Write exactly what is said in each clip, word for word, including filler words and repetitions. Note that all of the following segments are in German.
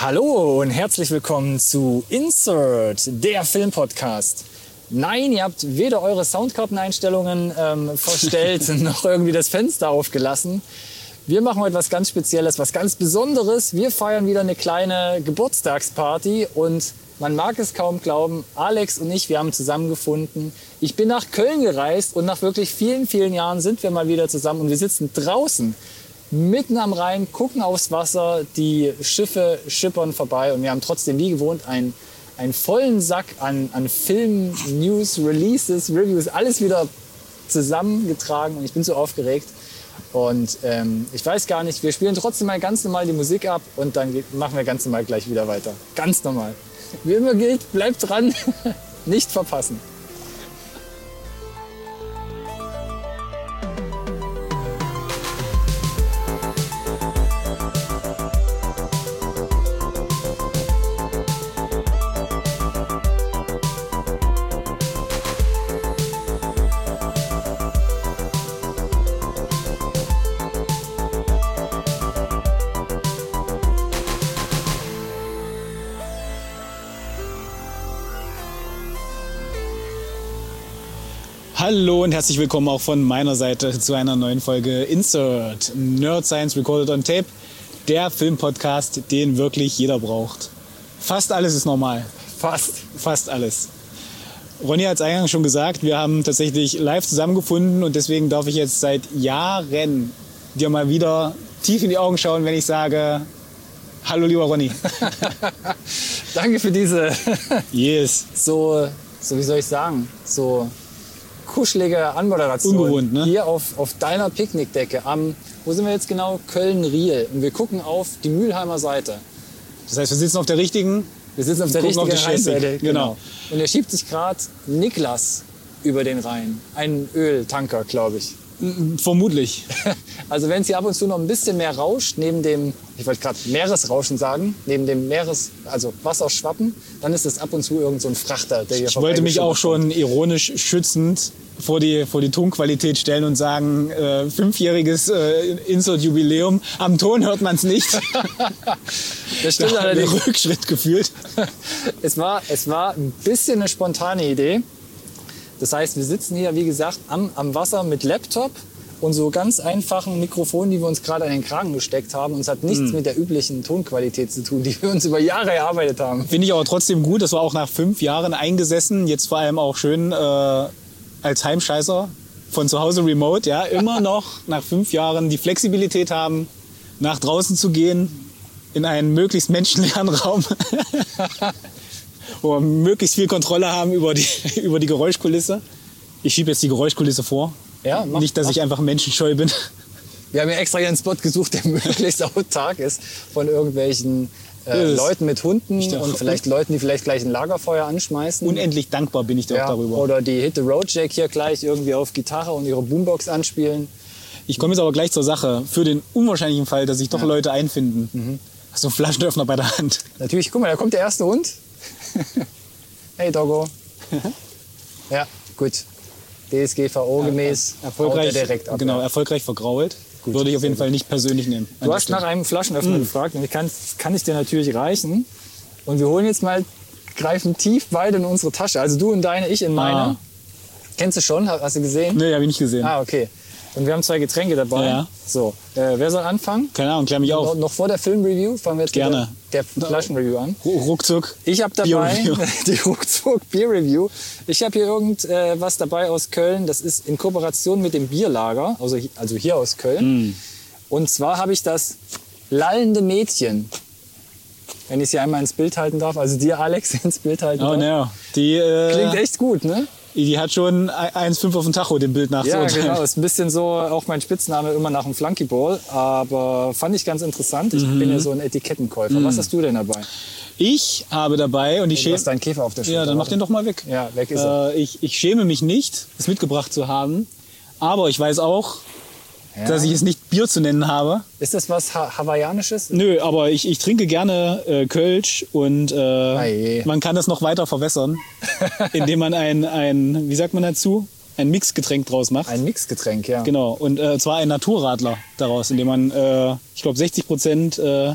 Hallo und herzlich willkommen zu Insert, der Filmpodcast. Nein, ihr habt weder eure Soundkarteneinstellungen ähm, verstellt noch irgendwie das Fenster aufgelassen. Wir machen heute was ganz Spezielles, was ganz Besonderes. Wir feiern wieder eine kleine Geburtstagsparty und man mag es kaum glauben, Alex und ich, wir haben zusammengefunden. Ich bin nach Köln gereist und nach wirklich vielen, vielen Jahren sind wir mal wieder zusammen und wir sitzen draußen, mitten am Rhein, gucken aufs Wasser, die Schiffe schippern vorbei und wir haben trotzdem wie gewohnt einen, einen vollen Sack an, an Filmen, News, Releases, Reviews, alles wieder zusammengetragen und ich bin so aufgeregt. Und ähm, ich weiß gar nicht, wir spielen trotzdem mal ganz normal die Musik ab und dann geht, machen wir ganz normal gleich wieder weiter. Ganz normal. Wie immer gilt, bleibt dran, nicht verpassen. Hallo und herzlich willkommen auch von meiner Seite zu einer neuen Folge Insert Nerd Science Recorded on Tape, der Filmpodcast, den wirklich jeder braucht. Fast alles ist normal. Fast. Fast alles. Ronny hat es eingangs schon gesagt, wir haben tatsächlich live zusammengefunden und deswegen darf ich jetzt seit Jahren dir mal wieder tief in die Augen schauen, wenn ich sage, hallo lieber Ronny. Danke für diese Yes. so, so wie soll ich sagen, so kuschelige Anmoderation. Ungewohnt, ne? Hier auf, auf deiner Picknickdecke am, wo sind wir jetzt genau? Köln-Riel. Und wir gucken auf die Mülheimer Seite. Das heißt, wir sitzen auf der richtigen... Wir sitzen auf der richtigen auf Rheinseite. Genau. genau. Und er schiebt sich gerade Niklas über den Rhein. Ein Öltanker, glaube ich. Vermutlich. Also wenn es hier ab und zu noch ein bisschen mehr rauscht, neben dem, ich wollte gerade Meeresrauschen sagen, neben dem Meeres, also Wasserschwappen, dann ist es ab und zu irgend so ein Frachter, der hier Ich wollte mich auch schon ironisch schützend vor die, vor die Tonqualität stellen und sagen, äh, fünfjähriges äh, Insert-Jubiläum, am Ton hört man es nicht. Das stimmt da allerdings. Einen Rückschritt gefühlt. Es war, es war ein bisschen eine spontane Idee. Das heißt, wir sitzen hier, wie gesagt, am, am Wasser mit Laptop und so ganz einfachen Mikrofonen, die wir uns gerade an den Kragen gesteckt haben. Und es hat nichts mm. mit der üblichen Tonqualität zu tun, die wir uns über Jahre erarbeitet haben. Finde ich aber trotzdem gut, dass wir auch nach fünf Jahren eingesessen, jetzt vor allem auch schön äh, als Heimscheißer von zu Hause remote, ja, immer noch nach fünf Jahren die Flexibilität haben, nach draußen zu gehen, in einen möglichst menschenleeren Raum. Wo wir möglichst viel Kontrolle haben über die, über die Geräuschkulisse. Ich schiebe jetzt die Geräuschkulisse vor. Ja, mach, Nicht, dass mach. ich einfach menschenscheu bin. Wir haben ja extra hier einen Spot gesucht, der möglichst autark ist von irgendwelchen äh, Leuten mit Hunden und vielleicht Leuten, die vielleicht gleich ein Lagerfeuer anschmeißen. Unendlich dankbar bin ich dir ja, auch darüber. Oder die Hit the Road Jack hier gleich irgendwie auf Gitarre und ihre Boombox anspielen. Ich komme jetzt aber gleich zur Sache. Für den unwahrscheinlichen Fall, dass sich doch ja. Leute einfinden. Mhm. Hast du einen Flaschenöffner bei der Hand? Natürlich, guck mal, da kommt der erste Hund. Hey Doggo. Ja, gut. D S G V O-gemäß. Ja, erfolgreich, direkt ab, genau, ja. erfolgreich vergrault. Gut, würde ich auf jeden Fall nicht persönlich nehmen. Du hast nach einem Flaschenöffner mm. gefragt und ich kann, kann ich dir natürlich reichen. Und wir holen jetzt mal, greifen tief beide in unsere Tasche. Also du in deine, ich in meine. Ah. Kennst du schon? Hast du gesehen? Nee, habe ich nicht gesehen. Ah, okay. Und wir haben zwei Getränke dabei. Ja. So, äh, wer soll anfangen? Keine Ahnung, klär mich auf. Noch, noch vor der Filmreview fangen wir jetzt Gerne. mit der, der Flaschenreview an. Ruckzuck. Ich habe dabei die Ruckzuck Beer Review. Ich habe hier irgend äh, was dabei aus Köln. Das ist in Kooperation mit dem Bierlager, also, also hier aus Köln. Mm. Und zwar habe ich das Lallende Mädchen. Wenn ich sie einmal ins Bild halten darf, also dir Alex ins Bild halten oh, darf. No. Die, äh, klingt echt gut, ne? Die hat schon eins Komma fünf auf dem Tacho, dem Bild nach. Ja, so genau. Ist ein bisschen so auch mein Spitzname immer nach dem Flunkyball. Aber fand ich ganz interessant. Ich mhm. bin ja so ein Etikettenkäufer. Mhm. Was hast du denn dabei? Ich habe dabei und ich schäme... Du hast deinen Käfer auf der Schulter. Ja, dann mach den doch mal weg. Ja, weg ist er. Äh, ich, ich schäme mich nicht, es mitgebracht zu haben. Aber ich weiß auch, ja. dass ich es nicht Bier zu nennen habe. Ist das was ha Hawaiianisches? Nö, aber ich, ich trinke gerne äh, Kölsch und äh, man kann das noch weiter verwässern, indem man ein, ein, wie sagt man dazu, ein Mixgetränk draus macht. Ein Mixgetränk, ja. Genau, und äh, zwar ein Naturradler daraus, indem man, äh, ich glaube, sechzig Prozent äh,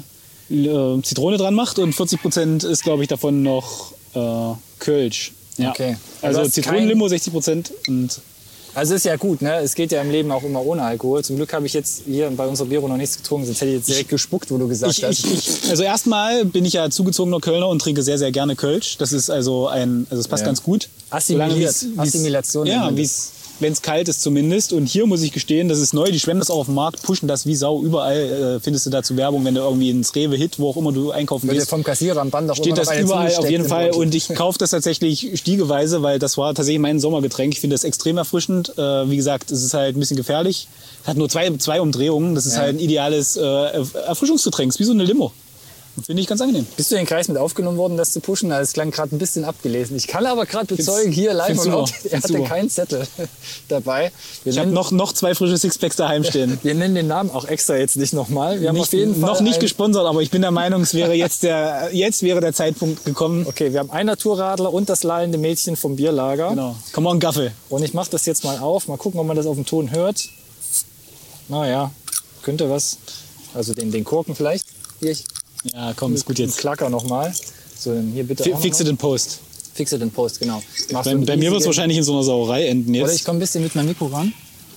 äh, Zitrone dran macht und vierzig Prozent ist, glaube ich, davon noch äh, Kölsch. Ja. Okay. Also hast Zitronenlimo sechzig Prozent und Also ist ja gut, ne? Es geht ja im Leben auch immer ohne Alkohol. Zum Glück habe ich jetzt hier bei unserer Biro noch nichts getrunken, sonst hätte ich jetzt direkt gespuckt, wo du gesagt ich, hast. ich, ich, also erstmal bin ich ja zugezogener Kölner und trinke sehr, sehr gerne Kölsch. Das ist also ein, also es passt Ja. ganz gut. Assimiliert. Solange wie's- wie's- Assimilation Ja, nennt man wie's, wenn es kalt ist zumindest. Und hier muss ich gestehen, das ist neu. Die schwemmen das auch auf dem Markt, pushen das wie Sau. Überall äh, findest du dazu Werbung, wenn du irgendwie ins Rewe Hit, wo auch immer du einkaufen Wird dir gehst. vom Kassierer am Band auch Steht immer noch das eine überall auf zugesteckt jeden im Fall Beutel. und ich kaufe das tatsächlich stiegeweise, weil das war tatsächlich mein Sommergetränk. Ich finde das extrem erfrischend. Äh, wie gesagt, es ist halt ein bisschen gefährlich. Es hat nur zwei, zwei Umdrehungen. Das ist Ja. halt ein ideales äh, Erfrischungsgetränk. Ist wie so eine Limo. Finde ich ganz angenehm. Bist du in den Kreis mit aufgenommen worden, das zu pushen? Das klang gerade ein bisschen abgelesen. Ich kann aber gerade bezeugen, hier live find's und super. laut, er Find's hatte super. keinen Zettel dabei. Wir Ich habe nennen, noch, noch zwei frische Sixpacks daheim stehen. wir nennen den Namen auch extra jetzt nicht nochmal. Wir haben Nicht, auf jeden Fall noch nicht ein, gesponsert, aber ich bin der Meinung, es wäre jetzt der, jetzt wäre der Zeitpunkt gekommen. Okay, wir haben einen Naturradler und das lallende Mädchen vom Bierlager. Genau. Come on, Gaffel. Und ich mache das jetzt mal auf. Mal gucken, ob man das auf dem Ton hört. Naja, könnte was. Also den, den Korken vielleicht. Hier, ich Ja, komm, ist gut jetzt. Klacker nochmal. So, dann hier bitte Fi- auch Fix noch it in Post. mal. Fix it in Post, genau. Machst Bei, du einen bei mir wird es riesigen- wahrscheinlich in so einer Sauerei enden Oder ich jetzt. komme ein bisschen mit meinem Mikro ran.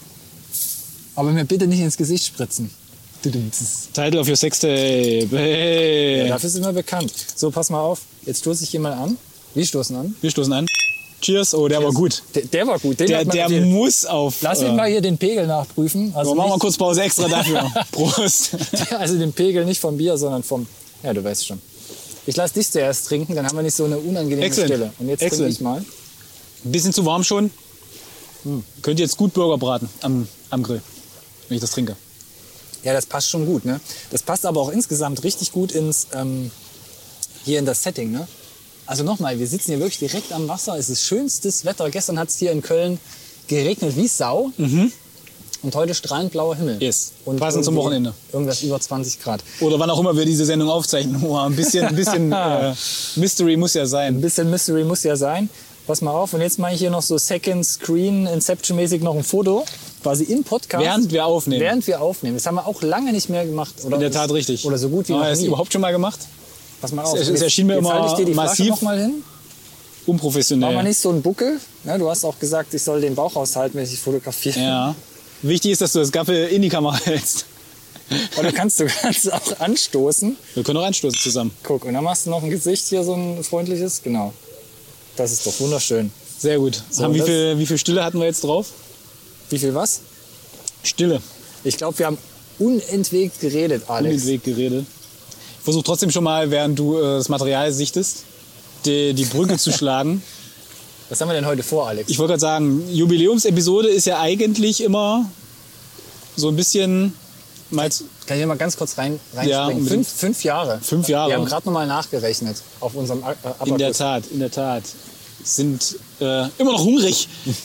Aber mir bitte nicht ins Gesicht spritzen. Tudumts. Title of your Sextape. Hey. Ja, dafür sind wir bekannt. So, pass mal auf. Jetzt stoße ich hier mal an. Wir stoßen an. Wir stoßen an. Cheers. Oh, der war gut. Der, der war gut. Den Der, hat man der auf jeden- muss auf. Lass mich äh, mal hier den Pegel nachprüfen. Also, so, machen wir nicht, kurz Pause extra dafür. Prost. also den Pegel nicht vom Bier, sondern vom... Ja, du weißt schon. Ich lasse dich zuerst trinken, dann haben wir nicht so eine unangenehme Excellent. Stille. Und jetzt trinke Excellent. ich mal. Ein bisschen zu warm schon. Hm. Könnt ihr jetzt gut Burger braten am, am Grill, wenn ich das trinke. Ja, das passt schon gut. Ne? Das passt aber auch insgesamt richtig gut ins, ähm, hier in das Setting. Ne? Also nochmal, wir sitzen hier wirklich direkt am Wasser. Es ist schönstes Wetter. Gestern hat es hier in Köln geregnet wie Sau. Und heute strahlend blauer Himmel. Yes. Und Passend zum irgendwie Wochenende. Irgendwas über zwanzig Grad. Oder wann auch immer wir diese Sendung aufzeichnen. Oh, ein bisschen, ein bisschen äh, Mystery muss ja Ein sein. bisschen Mystery muss ja sein. Pass mal auf. Und jetzt mache ich hier noch so Second Screen, Inception-mäßig noch ein Foto. Quasi im Podcast. Während wir aufnehmen. Während wir aufnehmen. Das haben wir auch lange nicht mehr gemacht. Oder In der Tat richtig. Oder so gut wie Aber noch ist nie. überhaupt schon mal gemacht? Pass mal auf. Es- es Jetzt- erschien mir jetzt immer halte ich dir die Flasche massiv. noch mal hin. Mach Unprofessionell. mal nicht so einen Buckel. Ne, du hast auch gesagt, ich soll den Bauch aushalten, wenn ich dich fotografiere. Ja. Wichtig ist, dass du das Gaffel in die Kamera hältst. Oder kannst du kannst auch anstoßen. Wir können auch anstoßen zusammen. Guck, und dann machst du noch ein Gesicht hier, so ein freundliches. Genau. Das ist doch wunderschön. Sehr gut. So, Haben, wie, das- viel, wie viel Stille hatten wir jetzt drauf? Wie viel was? Stille. Ich glaube, wir haben unentwegt geredet, Um den Alex. Weg geredet. Ich versuche trotzdem schon mal, während du äh, das Material sichtest, die, die Brücke zu schlagen. Was haben wir denn heute vor, Alex? Ich wollte gerade sagen, Jubiläumsepisode ist ja eigentlich immer so ein bisschen mal Kann ich hier mal ganz kurz rein, Ja, reinspringen? unbedingt. fünf, fünf Jahre. Fünf Jahre. Wir haben gerade nochmal nachgerechnet auf unserem A- äh, in der Abakus. Tat, in der Tat. Sind äh, immer noch hungrig.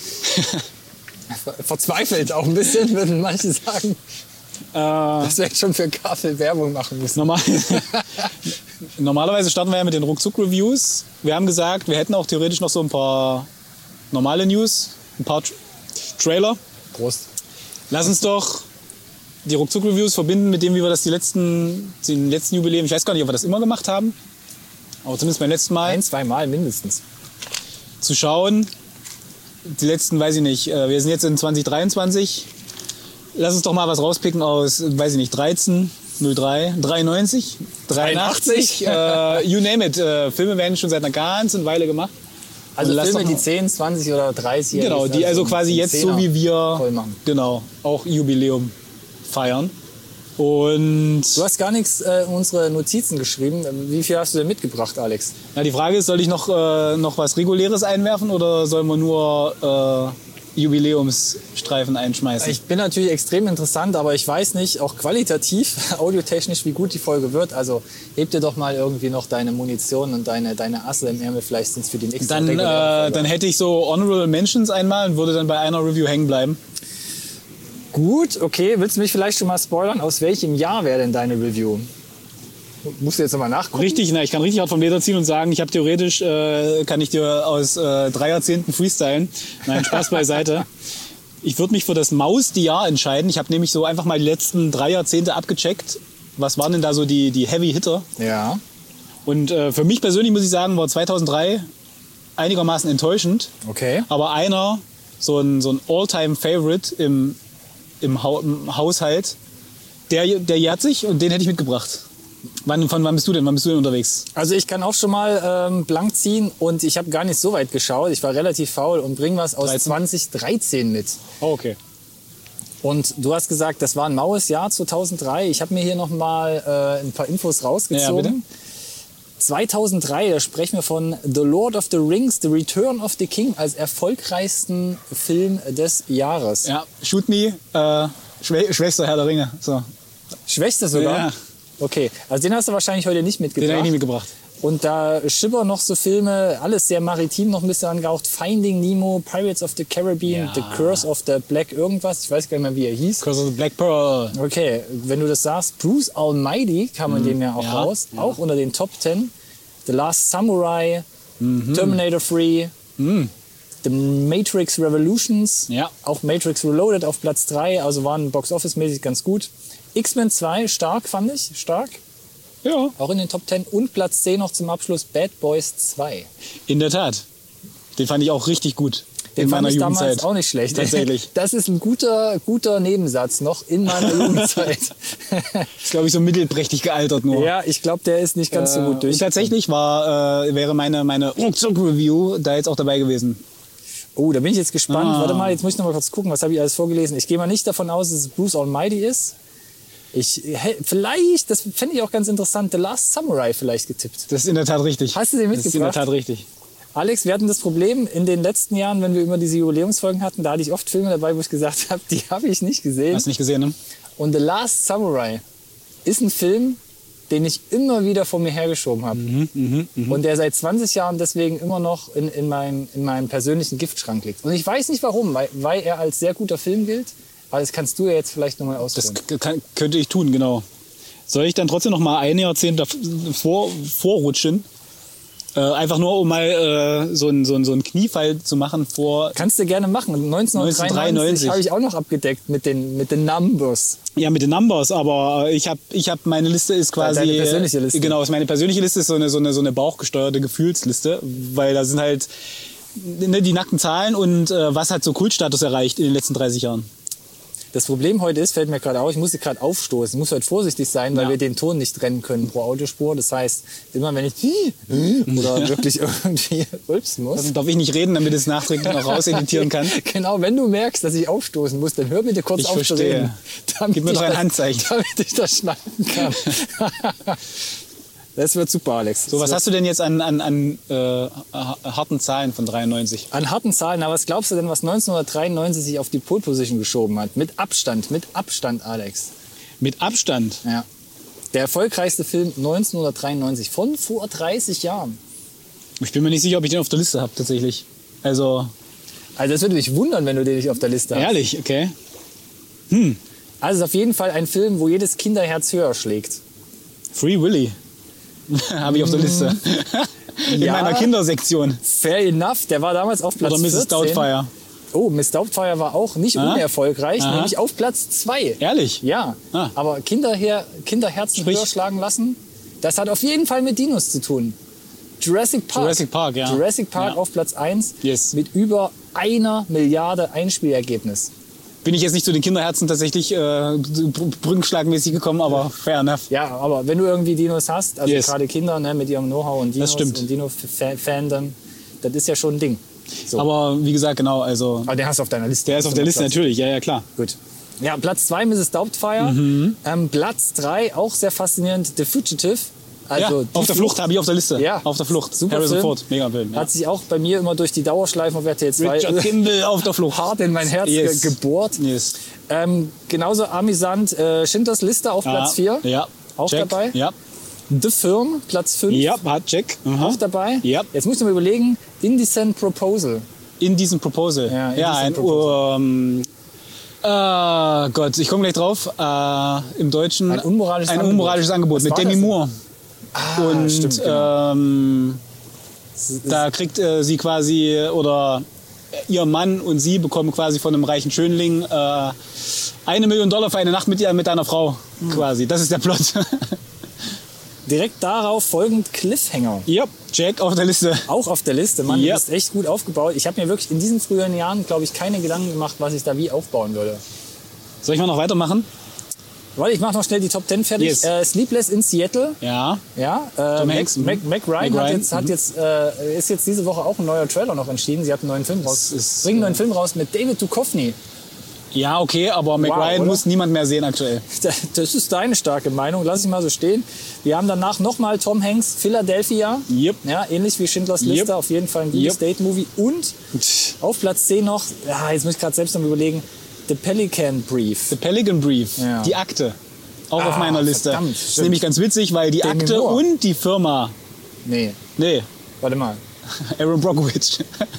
Verzweifelt auch ein bisschen, würden manche sagen. Äh, Dass wir jetzt schon für Kaffee Werbung machen müssen. normal, normalerweise starten wir ja mit den Ruckzuck-Reviews. Wir haben gesagt, wir hätten auch theoretisch noch so ein paar normale News, ein paar Tra- Trailer. Prost. Lass uns doch die Ruckzuck-Reviews verbinden mit dem, wie wir das die letzten, den letzten Jubiläum, ich weiß gar nicht, ob wir das immer gemacht haben, aber zumindest beim letzten Mal, Ein, zwei Mal mindestens. zu schauen. Die letzten, weiß ich nicht, äh, wir sind jetzt in zwanzig dreiundzwanzig. Lass uns doch mal was rauspicken aus, weiß ich nicht, dreizehn, null drei, dreiundneunzig, dreiundachtzig, äh, you name it. Äh, Filme werden schon seit einer ganzen Weile gemacht. Also Und lass Filme, doch mal- die zehn, zwanzig oder dreißig. Genau, die also quasi jetzt so wie wir voll machen. genau auch Jubiläum feiern. Und Du hast gar nichts äh, in unsere Notizen geschrieben. Wie viel hast du denn mitgebracht, Alex? na, die Frage ist, soll ich noch, äh, noch was Reguläres einwerfen oder sollen wir nur äh, Jubiläumsstreifen einschmeißen? Ich bin natürlich extrem interessant, aber ich weiß nicht, auch qualitativ, audiotechnisch, wie gut die Folge wird. Also heb dir doch mal irgendwie noch deine Munition und deine, deine Asse im Ärmel. Vielleicht sind es für die nächste dann, reguläre äh, Folge. dann hätte ich so Honorable Mentions einmal und würde dann bei einer Review hängen bleiben. Gut, okay. Willst du mich vielleicht schon mal spoilern? Aus welchem Jahr wäre denn deine Review? Musst du jetzt nochmal nachgucken? Richtig, na, ich kann richtig hart vom Leder ziehen und sagen, ich habe theoretisch, äh, kann ich dir aus äh, drei Jahrzehnten freestylen. Nein, Spaß beiseite. Ich würde mich für das Maus-Jahr entscheiden. Ich habe nämlich so einfach mal die letzten drei Jahrzehnte abgecheckt Was waren denn da so die, die Heavy-Hitter? Ja. Und äh, für mich persönlich muss ich sagen, war zweitausenddrei einigermaßen enttäuschend. Okay. Aber einer, so ein, so ein All-Time-Favorite im, im, ha im Haushalt, der, der jährt sich und den hätte ich mitgebracht. Wann, von wann bist du denn? Wann bist du denn unterwegs? Also ich kann auch schon mal ähm, blank ziehen und ich habe gar nicht so weit geschaut. Ich war relativ faul und bring was aus dreizehn? zwanzig dreizehn mit. Oh, okay. Und du hast gesagt, das war ein maues Jahr zweitausenddrei. Ich habe mir hier noch mal äh, ein paar Infos rausgezogen. Ja, bitte. zweitausenddrei, da sprechen wir von The Lord of the Rings, The Return of the King als erfolgreichsten Film des Jahres. Ja, Shoot Me, äh, Schwä Schwester Herr der Ringe. So. Schwächste sogar? Ja. Okay, also den hast du wahrscheinlich heute nicht mitgebracht. Den habe ich nicht mitgebracht. Und da schippern noch so Filme, alles sehr maritim noch ein bisschen angehaucht. Finding Nemo, Pirates of the Caribbean, Ja. The Curse of the Black irgendwas. Ich weiß gar nicht mehr, wie er hieß. Curse of the Black Pearl. Okay, wenn du das sagst, Bruce Almighty kam in dem ja auch Ja, raus. ja. Auch unter den Top Ten. The Last Samurai, Mhm. Terminator drei, The Matrix Revolutions, Ja. auch Matrix Reloaded auf Platz drei. Also waren Box-Office-mäßig ganz gut. X-Men zwei, stark fand ich, stark. Ja, Auch in den Top Ten. Und Platz zehn noch zum Abschluss, Bad Boys zwei. in der Tat. Den fand ich auch richtig gut. Den in fand meiner ich damals Jugendzeit. auch nicht schlecht. Tatsächlich. Das ist ein guter, guter Nebensatz noch in meiner Jugendzeit. Ist, glaube ich, so mittelprächtig gealtert nur. Ja, ich glaube, der ist nicht ganz so gut durch. Und tatsächlich war, äh, wäre meine, meine Ruckzuck-Review da jetzt auch dabei gewesen. Oh, da bin ich jetzt gespannt. Ah. Warte mal, jetzt muss ich noch mal kurz gucken, was habe ich alles vorgelesen. Ich gehe mal nicht davon aus, dass es Bruce Almighty ist. Ich, hä, vielleicht, das fände ich auch ganz interessant, The Last Samurai vielleicht getippt. Das ist in der Tat richtig. Hast du den Das ist in der mitgebracht? Tat richtig. Alex, wir hatten das Problem in den letzten Jahren, wenn wir immer diese Jubiläumsfolgen hatten, da hatte ich oft Filme dabei, wo ich gesagt habe, die habe ich nicht gesehen. Hast du nicht gesehen, ne? Und The Last Samurai ist ein Film, den ich immer wieder vor mir hergeschoben habe. Mhm, Und der seit zwanzig Jahren deswegen immer noch in, in, meinem, in meinem persönlichen Giftschrank liegt. Und ich weiß nicht warum, weil, weil er als sehr guter Film gilt. Aber das kannst du ja jetzt vielleicht nochmal Das ausführen. k- kann, könnte ich tun, genau. Soll ich dann trotzdem noch mal ein Jahrzehnt davor, vorrutschen? Äh, einfach nur, um mal äh, so einen so ein, so ein Kniefall zu machen vor... Kannst du gerne machen. neunzehnhundertdreiundneunzig neunzehnhundertdreiundneunzig habe ich auch noch abgedeckt mit den, mit den Numbers. Ja, mit den Numbers, aber ich habe, ich hab, meine Liste ist quasi... Deine persönliche Liste. Genau, ist meine persönliche Liste ist so eine, so eine, so eine bauchgesteuerte Gefühlsliste, weil da sind halt ne, die nackten Zahlen und äh, was hat so Kultstatus erreicht in den letzten dreißig Jahren. Das Problem heute ist, fällt mir gerade auf, ich musste gerade aufstoßen. Ich muss heute vorsichtig sein, weil Ja. wir den Ton nicht trennen können pro Autospur. Das heißt, immer wenn ich oder wirklich irgendwie rülpsen muss. Also darf ich nicht reden, damit es nachträglich noch rauseditieren kann? Genau, wenn du merkst, dass ich aufstoßen muss, dann hör bitte kurz Ich auf zu verstehe. reden. Damit Gib mir ich doch ein das- Handzeichen. Damit ich das schneiden kann. Das wird super, Alex. So, was hast du denn jetzt an, an, an äh, harten Zahlen von dreiundneunzig? An harten Zahlen, aber was glaubst du denn, was neunzehnhundertdreiundneunzig sich auf die Pole Position geschoben hat? Mit Abstand, mit Abstand, Alex. Mit Abstand. Ja. Der erfolgreichste Film neunzehnhundertdreiundneunzig, von vor dreißig Jahren. Ich bin mir nicht sicher, ob ich den auf der Liste habe, tatsächlich. Also, Also das würde mich wundern, wenn du den nicht auf der Liste hast. ehrlich, okay. Also es ist auf jeden Fall ein Film, wo jedes Kinderherz höher schlägt. Free Willy habe ich auf der Liste. In Ja. meiner Kindersektion. Fair enough, der war damals auf Platz Oder Misses vierzehn. Doubtfire. Oh, Miss Doubtfire war auch nicht Ah. unerfolgreich, Aha. nämlich auf Platz zwei. Ehrlich? Ja, Ah. aber Kinderher Kinderherzen Sprich- höher schlagen lassen, das hat auf jeden Fall mit Dinos zu tun. Jurassic Park. Jurassic Park, ja. Jurassic Park Ja. auf Platz eins Yes. mit über einer Milliarde Einspielergebnis. Bin ich jetzt nicht zu den Kinderherzen tatsächlich äh, br- brückenschlagmäßig gekommen, aber fair enough. Ja, aber wenn du irgendwie Dinos hast, also Yes. gerade Kinder ne, mit ihrem Know-how und Dinos stimmt. und Dino-Fandom, das ist ja schon ein Ding. So. Aber wie gesagt, genau, also Aber der hast du auf deiner Liste. der ist auf der Liste Platz. natürlich, ja, ja, klar. Gut. Ja, Platz zwei Misses Doubtfire. Mhm. Ähm, Platz drei auch sehr faszinierend, The Fugitive. Also ja, die auf der Flucht habe ich auf der Liste. Ja. Auf der Flucht. Super Harrison Film. Ford, mega Film. Ja. Hat sich auch bei mir immer durch die Dauerschleifen auf R T L zwei Richard Kimball auf der Flucht. hart in mein Herz Yes. ge gebohrt. Yes. Ähm, genauso amüsant äh, Schindlers Liste auf Platz vier. Ja. Auch Check. dabei. Ja. The Firm, Platz fünf. Ja, hat Check. Aha. Auch dabei. Ja. Jetzt musst du mal überlegen, Indecent Proposal. In diesem Proposal. Ja, in ja diesem ein Proposal. ähm, äh, Gott, ich komme gleich drauf. Äh, Im Deutschen Ein unmoralisches ein Angebot. unmoralisches Angebot Was mit war Demi das? Moore. Ah, Und stimmt, genau. ähm, da kriegt äh, sie quasi, oder ihr Mann und sie bekommen quasi von einem reichen Schönling äh, Eine Million Dollar für eine Nacht mit, dir, mit deiner Frau, mhm. quasi. Das ist der Plot. Direkt darauf folgend Cliffhanger. Ja, Jack auf der Liste. Auch auf der Liste. Mann, yep. du bist echt gut aufgebaut. Ich habe mir wirklich in diesen früheren Jahren, glaube ich, keine Gedanken gemacht, was ich da wie aufbauen würde. Soll ich mal noch weitermachen? Warte, ich mache noch schnell die Top Ten fertig. Yes. Äh, Sleepless in Seattle. Ja. Ja. Äh, Tom Mac, Hanks. Mac, Mac Ryan, Mac hat Ryan. jetzt, hat jetzt, äh, ist jetzt diese Woche auch ein neuer Trailer noch entschieden. Sie hat einen neuen Film raus. ist, Bringen einen neuen äh, Film raus mit David Duchovny. Ja, okay, aber Mac Wow, Ryan oder? muss niemand mehr sehen aktuell. Das ist deine starke Meinung, lass ich mal so stehen. Wir haben danach nochmal Tom Hanks, Philadelphia. Yep. Ja, ähnlich wie Schindlers Liste, Yep. auf jeden Fall ein gutes Yep. Date-Movie. Und auf Platz zehn noch, ja, jetzt muss ich gerade selbst noch überlegen, The Pelican Brief. The Pelican Brief, Ja. die Akte. Auch Ah, auf meiner Liste. verdammt, Das ist stimmt. nämlich ganz witzig, weil die Demi Akte Moore. und die Firma, Nee, nee, warte mal. Aaron Brockovich.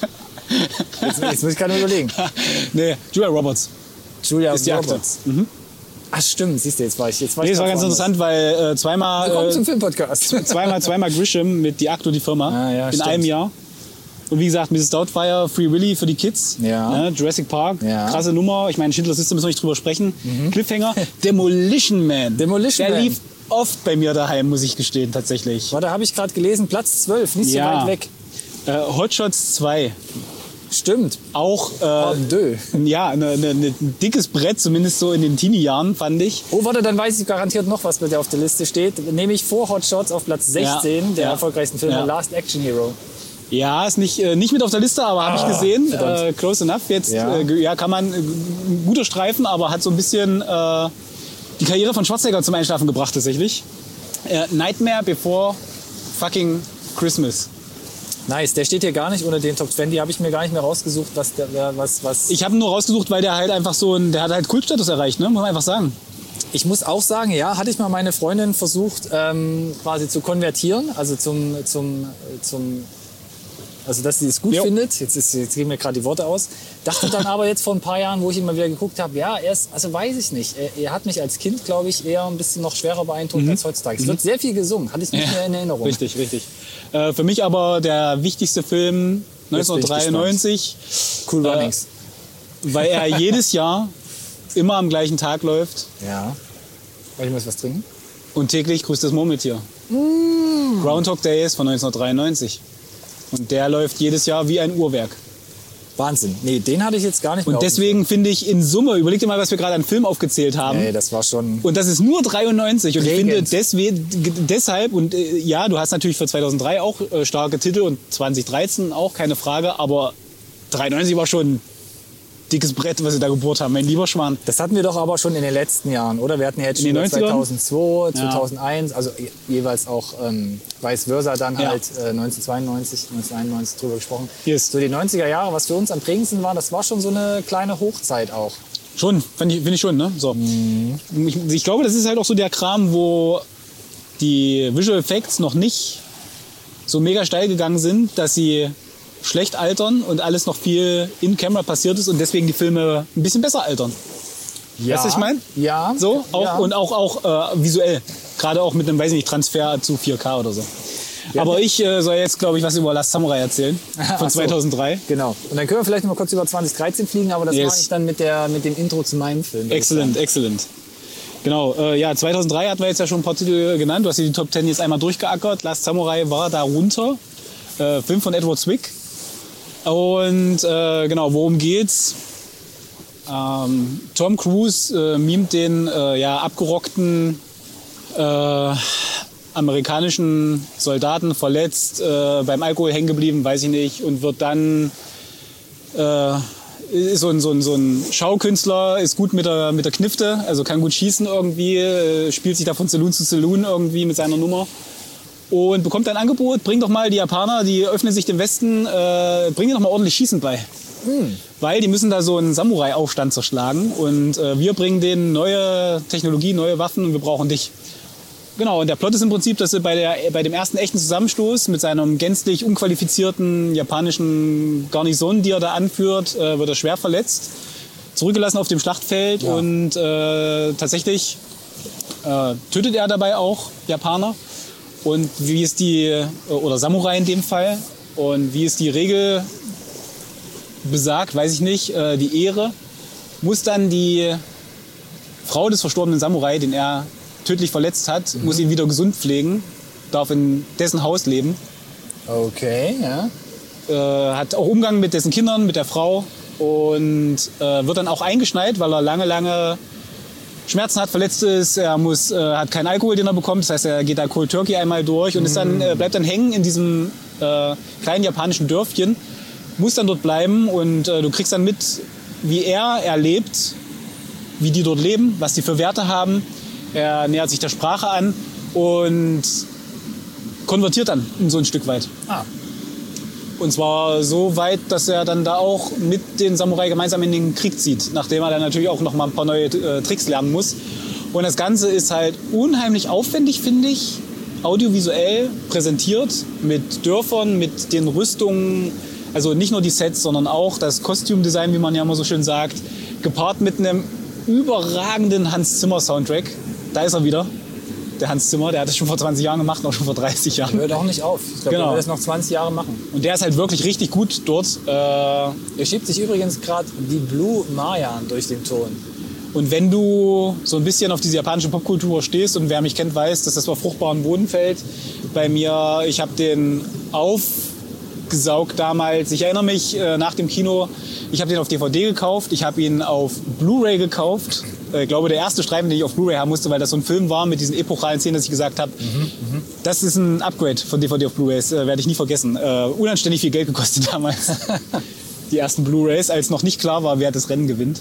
Jetzt, jetzt muss ich gerade überlegen. nee, Julia Roberts Julia ist die Akte. Roberts. Ach stimmt, siehst du, jetzt war ich. Jetzt war Nee, ich das war grad ganz woanders. interessant, weil äh, zweimal, Willkommen äh, zum Filmpodcast. zweimal, zweimal Grisham mit die Akte und die Firma Ah, ja, in stimmt. einem Jahr. Und wie gesagt, Misses Doubtfire, Free Willy für die Kids, Ja. ne, Jurassic Park, Ja. krasse Nummer. Ich meine, Schindlers Liste müssen wir nicht drüber sprechen. Cliffhanger, Demolition Man. Demolition Der Man. lief oft bei mir daheim, muss ich gestehen, tatsächlich. Warte, habe ich gerade gelesen, Platz zwölf, nicht Ja. so weit weg. Äh, Hot Shots zwei. Stimmt. Auch äh, Pardon deux. ja, ne, ne, ne, ein dickes Brett, zumindest so in den Teenie-Jahren, fand ich. Oh, warte, dann weiß ich garantiert noch, was bei dir auf der Liste steht. Nämlich vor Hot Shots auf Platz sechzehn, Ja, der ja. erfolgreichsten Film, Ja. Last Action Hero. Ja, ist nicht, äh, nicht mit auf der Liste, aber habe Ah, ich gesehen. verdammt. Äh, close enough. Jetzt Ja. ja. Äh, ja, kann man, äh, ein guter Streifen, aber hat so ein bisschen äh, die Karriere von Schwarzenegger zum Einschlafen gebracht tatsächlich. Äh, Nightmare Before Fucking Christmas. Nice, der steht hier gar nicht unter den Top zwanzig. Habe ich mir gar nicht mehr rausgesucht, was der, wer- was, was. Ich habe ihn nur rausgesucht, weil der halt einfach so ein, der hat halt Kultstatus erreicht, ne? Muss man einfach sagen. Ich muss auch sagen, ja, hatte ich mal meine Freundin versucht, ähm, quasi zu konvertieren, also zum, zum, zum, also dass sie es gut Jo. findet. Jetzt, ist, jetzt gehen mir gerade die Worte aus. Dachte dann aber jetzt vor ein paar Jahren, wo ich ihn mal wieder geguckt habe, ja, er ist, also weiß ich nicht. Er, er hat mich als Kind, glaube ich, eher ein bisschen noch schwerer beeindruckt als heutzutage. Es wird sehr viel gesungen, hatte ich nicht Ja. mehr in Erinnerung. Richtig, richtig. Äh, für mich aber der wichtigste Film Jetzt bin ich neunzehnhundertdreiundneunzig, Cool Äh, Runnings. weil er jedes Jahr immer am gleichen Tag läuft. Ja. Soll ich mal was trinken? Und täglich grüßt das Murmeltier. Mm. Groundhog Day ist von neunzehnhundertdreiundneunzig. Und der läuft jedes Jahr wie ein Uhrwerk. Wahnsinn. Nee, den hatte ich jetzt gar nicht mehr. Und deswegen finde ich in Summe, überleg dir mal, was wir gerade an Film aufgezählt haben. Nee, das war schon. Und das ist nur dreiundneunzig. Und Prägend. ich finde deswegen, deshalb, und äh, ja, du hast natürlich für zweitausenddrei auch äh, starke Titel und zweitausenddreizehn auch, keine Frage. Aber dreiundneunzig war schon ein dickes Brett, was sie da gebohrt haben, mein lieber Schwan. Das hatten wir doch aber schon in den letzten Jahren, oder? Wir hatten ja jetzt In schon den neunzigern? zweitausendzwei, Ja. zweitausendeins, also je- jeweils auch ähm, vice versa dann Ja. halt äh, neunzehnhundertzweiundneunzig, neunzehnhunderteinundneunzig drüber gesprochen. Yes. So die neunziger Jahre, was für uns am prägendsten war, das war schon so eine kleine Hochzeit auch. Schon, finde ich, find ich schon, ne? So. Ich, ich glaube, das ist halt auch so der Kram, wo die Visual Effects noch nicht so mega steil gegangen sind, dass sie schlecht altern und alles noch viel in Camera passiert ist und deswegen die Filme ein bisschen besser altern. Ja. Weißt du, was ich meine? Ja. So, auch, ja. und auch, auch äh, visuell. Gerade auch mit einem, weiß ich nicht, Transfer zu vier K oder so. Ja. Aber ich äh, soll jetzt, glaube ich, was über Last Samurai erzählen. Ach Von so. zweitausenddrei. Genau. Und dann können wir vielleicht noch mal kurz über zweitausenddreizehn fliegen, aber das Yes. mache ich dann mit, der, mit dem Intro zu meinem Film. würde ich Excellent, sagen. excellent. Genau, äh, ja, zweitausenddrei hatten wir jetzt ja schon ein paar Titel genannt. Du hast die Top zehn jetzt einmal durchgeackert. Last Samurai war darunter. Äh, Film von Edward Zwick. Und äh, genau, worum geht's? Ähm, Tom Cruise äh, mimt den äh, ja, abgerockten äh, amerikanischen Soldaten, verletzt, äh, beim Alkohol hängen geblieben, weiß ich nicht, und wird dann äh, ist so ein, so, ein, so ein Schaukünstler, ist gut mit der, mit der Knifte, also kann gut schießen irgendwie, äh, spielt sich da von Saloon zu Saloon irgendwie mit seiner Nummer. Und bekommt ein Angebot, bring doch mal die Japaner, die öffnen sich dem Westen, äh, bring dir doch mal ordentlich Schießen bei. Mhm. Weil die müssen da so einen Samurai-Aufstand zerschlagen und äh, wir bringen denen neue Technologie, neue Waffen und wir brauchen dich. Genau, und der Plot ist im Prinzip, dass er bei, der, bei dem ersten echten Zusammenstoß mit seinem gänzlich unqualifizierten japanischen Garnison, die er da anführt, äh, wird er schwer verletzt, zurückgelassen auf dem Schlachtfeld Ja. und äh, tatsächlich äh, tötet er dabei auch Japaner. Und wie ist die, oder Samurai in dem Fall, und wie ist die Regel besagt, weiß ich nicht, äh, die Ehre, muss dann die Frau des verstorbenen Samurai, den er tödlich verletzt hat, mhm. muss ihn wieder gesund pflegen, darf in dessen Haus leben. Okay, ja. Äh, hat auch Umgang mit dessen Kindern, mit der Frau und äh, wird dann auch eingeschneit, weil er lange, lange Schmerzen hat, verletzt ist. Er muss, äh, hat keinen Alkohol, den er bekommt. Das heißt, er geht da Cold Turkey einmal durch und ist dann, äh, bleibt dann hängen in diesem äh, kleinen japanischen Dörfchen, muss dann dort bleiben und äh, du kriegst dann mit, wie er erlebt, wie die dort leben, was die für Werte haben. Er nähert sich der Sprache an und konvertiert dann so ein Stück weit. Ah. Und zwar so weit, dass er dann da auch mit den Samurai gemeinsam in den Krieg zieht, nachdem er dann natürlich auch noch mal ein paar neue äh, Tricks lernen muss. Und das Ganze ist halt unheimlich aufwendig, finde ich, audiovisuell präsentiert, mit Dörfern, mit den Rüstungen, also nicht nur die Sets, sondern auch das Kostümdesign, wie man ja immer so schön sagt, gepaart mit einem überragenden Hans Zimmer Soundtrack. Da ist er wieder. Der Hans Zimmer, der hat das schon vor zwanzig Jahren gemacht, auch schon vor dreißig Jahren. Der hört auch nicht auf. Ich glaube, genau. Der will das noch zwanzig Jahre machen. Und der ist halt wirklich richtig gut dort. Äh er schiebt sich übrigens gerade die Blue Mayan durch den Ton. Und wenn du so ein bisschen auf diese japanische Popkultur stehst und wer mich kennt, weiß, dass das auf fruchtbaren Boden fällt. Bei mir, ich habe den aufgesaugt damals. Ich erinnere mich äh, nach dem Kino, ich habe den auf D V D gekauft, ich habe ihn auf Blu-ray gekauft. Ich glaube, der erste Streifen, den ich auf Blu-ray haben musste, weil das so ein Film war mit diesen epochalen Szenen, dass ich gesagt habe, mhm, das ist ein Upgrade von D V D auf Blu-ray, das äh, werde ich nie vergessen. Äh, unanständig viel Geld gekostet damals, die ersten Blu-rays, als noch nicht klar war, wer das Rennen gewinnt.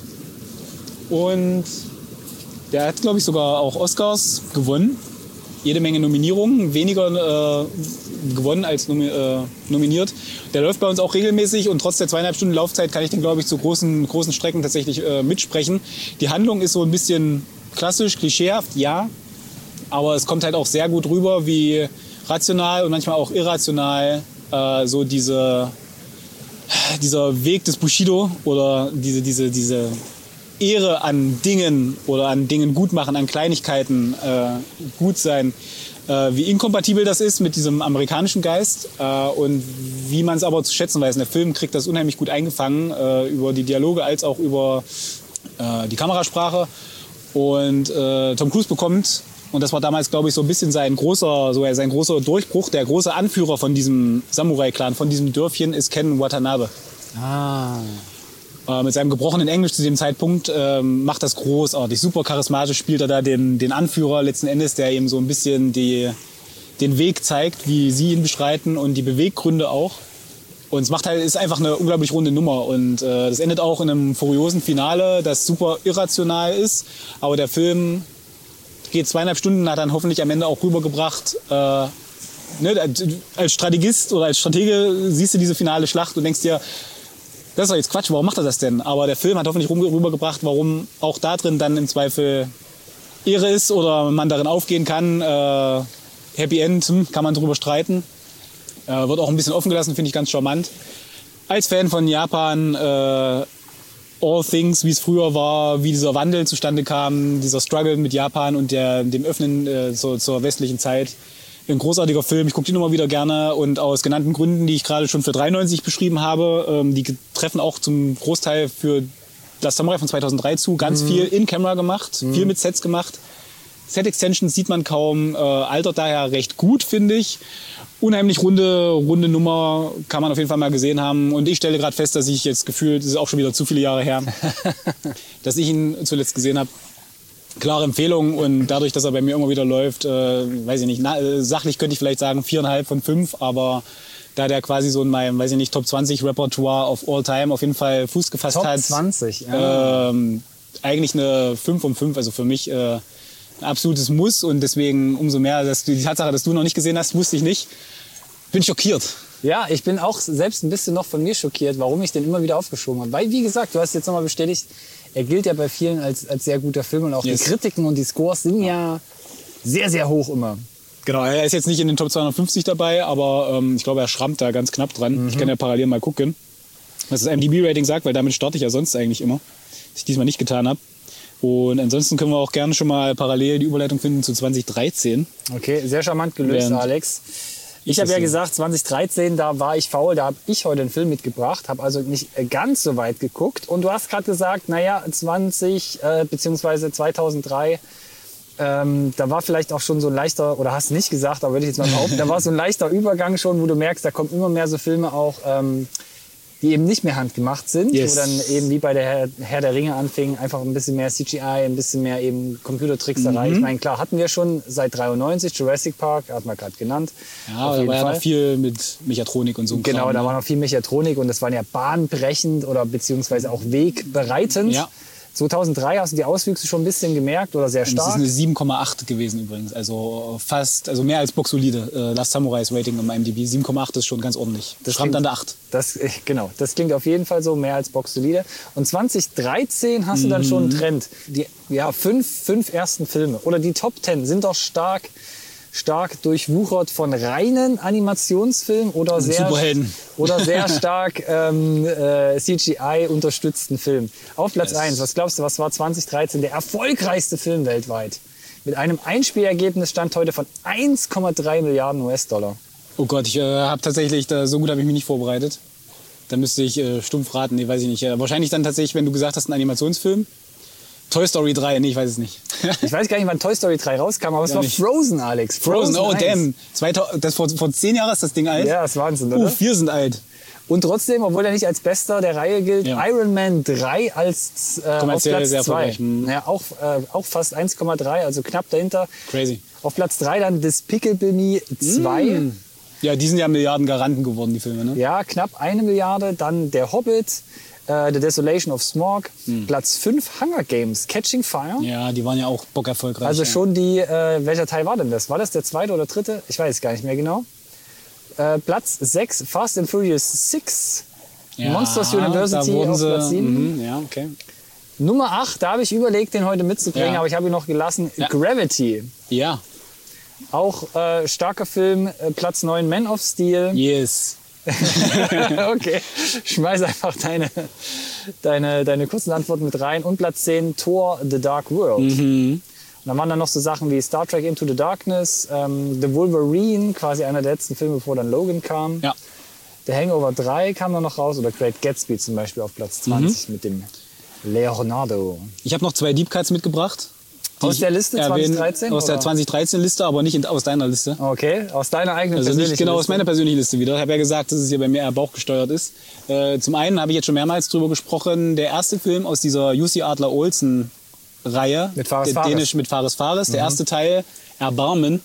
Und der hat, glaube ich, sogar auch Oscars gewonnen. Jede Menge Nominierungen, weniger äh, gewonnen als nomi äh, nominiert. Der läuft bei uns auch regelmäßig und trotz der zweieinhalb Stunden Laufzeit kann ich den, glaube ich, zu großen, großen Strecken tatsächlich äh, mitsprechen. Die Handlung ist so ein bisschen klassisch, klischeehaft, ja, aber es kommt halt auch sehr gut rüber, wie rational und manchmal auch irrational äh, so diese, dieser Weg des Bushido oder diese, diese, diese Ehre an Dingen oder an Dingen gut machen, an Kleinigkeiten äh, gut sein, äh, wie inkompatibel das ist mit diesem amerikanischen Geist äh, und wie man es aber zu schätzen weiß. Der Film kriegt das unheimlich gut eingefangen, äh, über die Dialoge als auch über äh, die Kamerasprache. Und äh, Tom Cruise bekommt, und das war damals, glaube ich, so ein bisschen sein großer, so sein großer Durchbruch, der große Anführer von diesem Samurai-Clan, von diesem Dörfchen, ist Ken Watanabe. Ah. Mit seinem gebrochenen Englisch zu dem Zeitpunkt ähm, macht das großartig. Super charismatisch spielt er da den, den Anführer letzten Endes, der ihm so ein bisschen die, den Weg zeigt, wie sie ihn beschreiten und die Beweggründe auch. Und es macht halt, ist einfach eine unglaublich runde Nummer. Und äh, das endet auch in einem furiosen Finale, das super irrational ist. Aber der Film geht zweieinhalb Stunden, hat dann hoffentlich am Ende auch rübergebracht. Äh, ne, als Strategist oder als Stratege siehst du diese finale Schlacht und denkst dir, das ist doch jetzt Quatsch, warum macht er das denn? Aber der Film hat hoffentlich rübergebracht, warum auch da drin dann im Zweifel Ehre ist oder man darin aufgehen kann. Äh, Happy End, hm, kann man drüber streiten. Äh, wird auch ein bisschen offen gelassen, finde ich ganz charmant. Als Fan von Japan, äh, All Things, wie es früher war, wie dieser Wandel zustande kam, dieser Struggle mit Japan und der, dem Öffnen äh, zur, zur westlichen Zeit. Ein großartiger Film, ich gucke den immer wieder gerne und aus genannten Gründen, die ich gerade schon für dreiundneunzig beschrieben habe, ähm, die treffen auch zum Großteil für das Samurai von zweitausenddrei zu. Ganz mhm. viel in Camera gemacht, mhm. viel mit Sets gemacht. Set-Extensions sieht man kaum, äh, altert daher recht gut, finde ich. Unheimlich runde, runde Nummer, kann man auf jeden Fall mal gesehen haben. Und ich stelle gerade fest, dass ich jetzt gefühlt, das ist auch schon wieder zu viele Jahre her, dass ich ihn zuletzt gesehen habe. Klare Empfehlung und dadurch, dass er bei mir immer wieder läuft, äh, weiß ich nicht, na, äh, sachlich könnte ich vielleicht sagen viereinhalb von fünf, aber da der quasi so in meinem, weiß ich nicht, Top zwanzig Repertoire of all time auf jeden Fall Fuß gefasst Top hat. Top zwanzig, ja. Ähm, eigentlich eine fünf von fünf, also für mich äh, ein absolutes Muss und deswegen umso mehr, dass du, die Tatsache, dass du noch nicht gesehen hast, wusste ich nicht. Bin schockiert. Ja, ich bin auch selbst ein bisschen noch von mir schockiert, warum ich den immer wieder aufgeschoben habe. Weil, wie gesagt, du hast jetzt nochmal bestätigt, er gilt ja bei vielen als, als sehr guter Film und auch yes. die Kritiken und die Scores sind ja sehr, sehr hoch immer. Genau, er ist jetzt nicht in den Top zweihundertfünfzig dabei, aber ähm, ich glaube, er schrammt da ganz knapp dran. Mhm. Ich kann ja parallel mal gucken, was das I M D B-Rating sagt, weil damit starte ich ja sonst eigentlich immer, was ich diesmal nicht getan habe. Und ansonsten können wir auch gerne schon mal parallel die Überleitung finden zu zwanzig dreizehn. Okay, sehr charmant gelöst, Während Alex. Ich habe ja so. gesagt, zwanzig dreizehn, da war ich faul, da habe ich heute einen Film mitgebracht, habe also nicht ganz so weit geguckt. Und du hast gerade gesagt, naja, zwanzig äh, beziehungsweise zweitausenddrei, ähm, da war vielleicht auch schon so ein leichter, oder hast nicht gesagt, aber würde ich jetzt mal behaupten, da war so ein leichter Übergang schon, wo du merkst, da kommen immer mehr so Filme auch, ähm, die eben nicht mehr handgemacht sind, Yes. wo dann eben wie bei der Herr, Herr der Ringe anfing, einfach ein bisschen mehr C G I, ein bisschen mehr eben Computertrickserei. Mhm. Ich meine, klar, hatten wir schon seit dreiundneunzig, Jurassic Park, hat man gerade genannt. Ja, auf da jeden war ja Fall. noch viel mit Mechatronik und so. Genau, Kram, da ne? war noch viel Mechatronik und das waren ja bahnbrechend oder beziehungsweise auch wegbereitend. Ja. zweitausenddrei hast du die Auswüchse schon ein bisschen gemerkt oder sehr Und das stark. ist eine sieben Komma acht gewesen übrigens. Also fast, also mehr als boxsolide. Äh, Last Samurais Rating im I M D B. sieben Komma acht ist schon ganz ordentlich. Das schrammt an der acht. Das, genau, das klingt auf jeden Fall so, mehr als boxsolide. Und zwanzig dreizehn hast du dann schon einen Trend. Die ja, fünf, fünf ersten Filme oder die Top Ten sind doch stark, stark durchwuchert von reinen Animationsfilmen oder sehr, Superhelden. oder sehr stark ähm, äh, C G I-unterstützten Filmen. Auf Platz Yes. eins, was glaubst du, was war zwanzig dreizehn der erfolgreichste Film weltweit? Mit einem Einspielergebnis stand heute von eins Komma drei Milliarden U S-Dollar. Oh Gott, ich äh, habe tatsächlich, da, so gut habe ich mich nicht vorbereitet. Da müsste ich äh, stumpf raten, nee, weiß ich nicht. Äh, wahrscheinlich dann tatsächlich, wenn du gesagt hast, ein Animationsfilm. Toy Story drei, nee, ich weiß es nicht. Ich weiß gar nicht, wann Toy Story drei rauskam, aber es Ja, war nicht. Frozen, Alex. Frozen, oh eins. damn. zweitausend, das vor, vor zehn Jahren ist das Ding alt. Ja, das ist Wahnsinn, Oh, oder? vier sind alt. Und trotzdem, obwohl er nicht als bester der Reihe gilt, Ja. Iron Man drei als äh, auf Kommerziell Platz sehr zwei. erfolgreich. Mhm. Ja, auch, äh, auch fast eins Komma drei, also knapp dahinter. Crazy. Auf Platz drei dann Despicable Me zwei. Mm. Ja, die sind ja Milliarden Garanten geworden, die Filme, ne? Ja, knapp eine Milliarde. Dann Der Hobbit, äh, The Desolation of Smaug. Platz fünf Hunger Games, Catching Fire. Ja, die waren ja auch bockerfolgreich. Also ja. schon die, äh, welcher Teil war denn das? War das der zweite oder dritte? Ich weiß es gar nicht mehr genau. Äh, Platz sechs, Fast and Furious sechs. Ja, Monsters da University wurden auf sie, Platz sieben. Mhm, ja, okay. Nummer acht, da habe ich überlegt, den heute mitzubringen, Ja. aber ich habe ihn noch gelassen. Ja. Gravity. Ja, Auch äh, starker Film. Äh, Platz neun, Man of Steel. yes. Okay, schmeiß einfach deine, deine, deine kurzen Antworten mit rein. Und Platz zehn, Thor, The Dark World. Mhm. Und dann waren dann noch so Sachen wie Star Trek Into the Darkness, ähm, The Wolverine, quasi einer der letzten Filme, bevor dann Logan kam. Ja. The Hangover drei kam dann noch raus, oder Great Gatsby zum Beispiel auf Platz zwanzig Mhm. mit dem Leonardo. Ich habe noch zwei Deep Cuts mitgebracht. die Aus ich der Liste erwähne- zwanzig dreizehn? Aus der oder? zwanzig dreizehn Liste, aber nicht in, aus deiner Liste. Okay, aus deiner eigenen Also nicht persönlichen genau aus Liste. meiner persönlichen Liste wieder. Ich habe ja gesagt, dass es hier bei mir eher bauchgesteuert ist. Äh, zum einen habe ich jetzt schon mehrmals drüber gesprochen, der erste Film aus dieser U C Adler Olsen Reihe. Mit Fares der Fares. Dänisch mit Fares Fares. Der erste Teil, Erbarmen. Äh,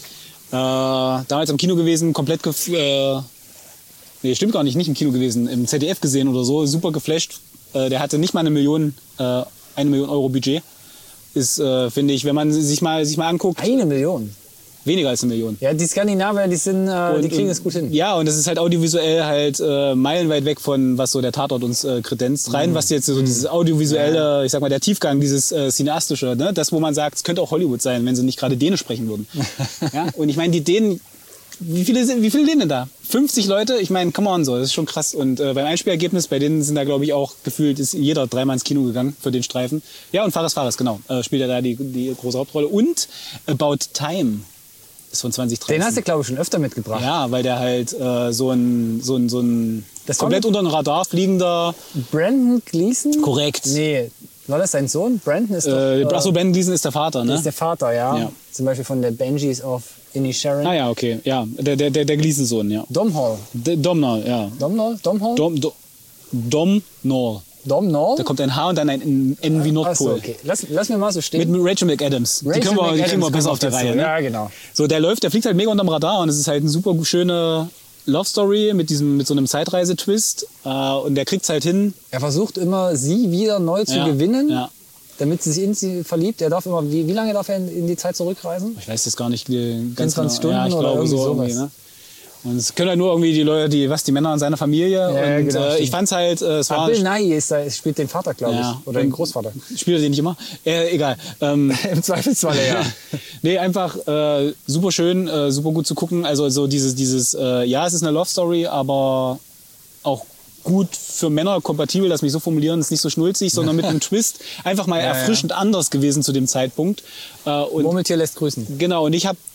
damals im Kino gewesen, komplett gef äh, nee, stimmt gar nicht, nicht im Kino gewesen, im Z D F gesehen oder so, super geflasht. Äh, der hatte nicht mal eine Million, äh, eine Million Euro Budget. Ist, äh, finde ich, wenn man sich mal, sich mal anguckt, Eine Million. weniger als eine Million. Ja, die Skandinavier, die, sind, äh, die Und- kriegen und- es gut hin. Ja, und das ist halt audiovisuell halt äh, meilenweit weg von, was so der Tatort uns äh, kredenzt. Rein, was jetzt so dieses audiovisuelle, ich sag mal, der Tiefgang, dieses äh, cineastische, ne? Das, wo man sagt, es könnte auch Hollywood sein, wenn sie nicht gerade Dänisch sprechen würden. Ja? Und ich meine, die Dänen, wie viele, sind, wie viele Dänen da? fünfzig Leute? Ich meine, come on, so, das ist schon krass. Und äh, beim Einspielergebnis, bei denen sind da, glaube ich, auch gefühlt, ist jeder dreimal ins Kino gegangen für den Streifen. Ja, und Fares Fares, genau, äh, spielt er da die, die große Hauptrolle. Und About Time ist von zwanzig dreizehn. Den hast du, glaube ich, schon öfter mitgebracht. Ja, weil der halt äh, so ein, so ein, so ein Das war komplett mit- unter dem Radar fliegender. Brandon Gleeson? Korrekt. Nee, war das sein Sohn? Brandon ist doch Äh, äh, Achso, Ben Gleason ist der Vater, ne? ist der Vater, ja. Ja. Zum Beispiel von der Benjis of Inisherin. Ah ja, okay. Ja, der, der, der, der Gleason-Sohn, ja. Domhnall. D- Domhnall, ja. Domhnall? Domhnall? Dom, Do, Domhnall. Domhnall? Da kommt ein H und dann ein N wie Nordpol. Achso, okay. Lass, lass mir mal so stehen. Mit Rachel McAdams. die Rachel können wir, die McAdams kriegen wir kommt besser noch auf die dazu. Reihe. Ne? Ja, genau. So, der läuft, der fliegt halt mega unterm Radar und es ist halt eine super schöne Love Story mit diesem, mit so einem Zeitreise-Twist. Äh, und der kriegt's halt hin. Er versucht immer, sie wieder neu zu Ja, gewinnen, ja. damit sie sich in sie verliebt. Er darf immer, wie, wie lange darf er in, in die Zeit zurückreisen? Ich weiß das gar nicht äh, ganz vierundzwanzig genau. Ja, ich Stunden oder glaube irgendwie so sowas. irgendwie, ne? Und es können halt nur irgendwie die Leute, die, was, die Männer in seiner Familie. Ja, und genau, äh, stimmt. ich fand's halt, äh, es Ah, war. Bill Nighy ist da, spielt den Vater, glaube Ja, ich. Oder den und- Großvater. Spielt er den nicht immer? Äh, egal. Ähm, Im Zweifelsfall, ja. nee, einfach äh, super schön, äh, super gut zu gucken. Also so dieses, dieses, äh, ja, es ist eine Love Story, aber auch gut für Männer kompatibel, lass mich so formulieren, ist nicht so schnulzig, sondern mit einem Twist. Einfach mal Ja, erfrischend anders gewesen zu dem Zeitpunkt. Äh, und Murmeltier lässt grüßen. genau, und ich habe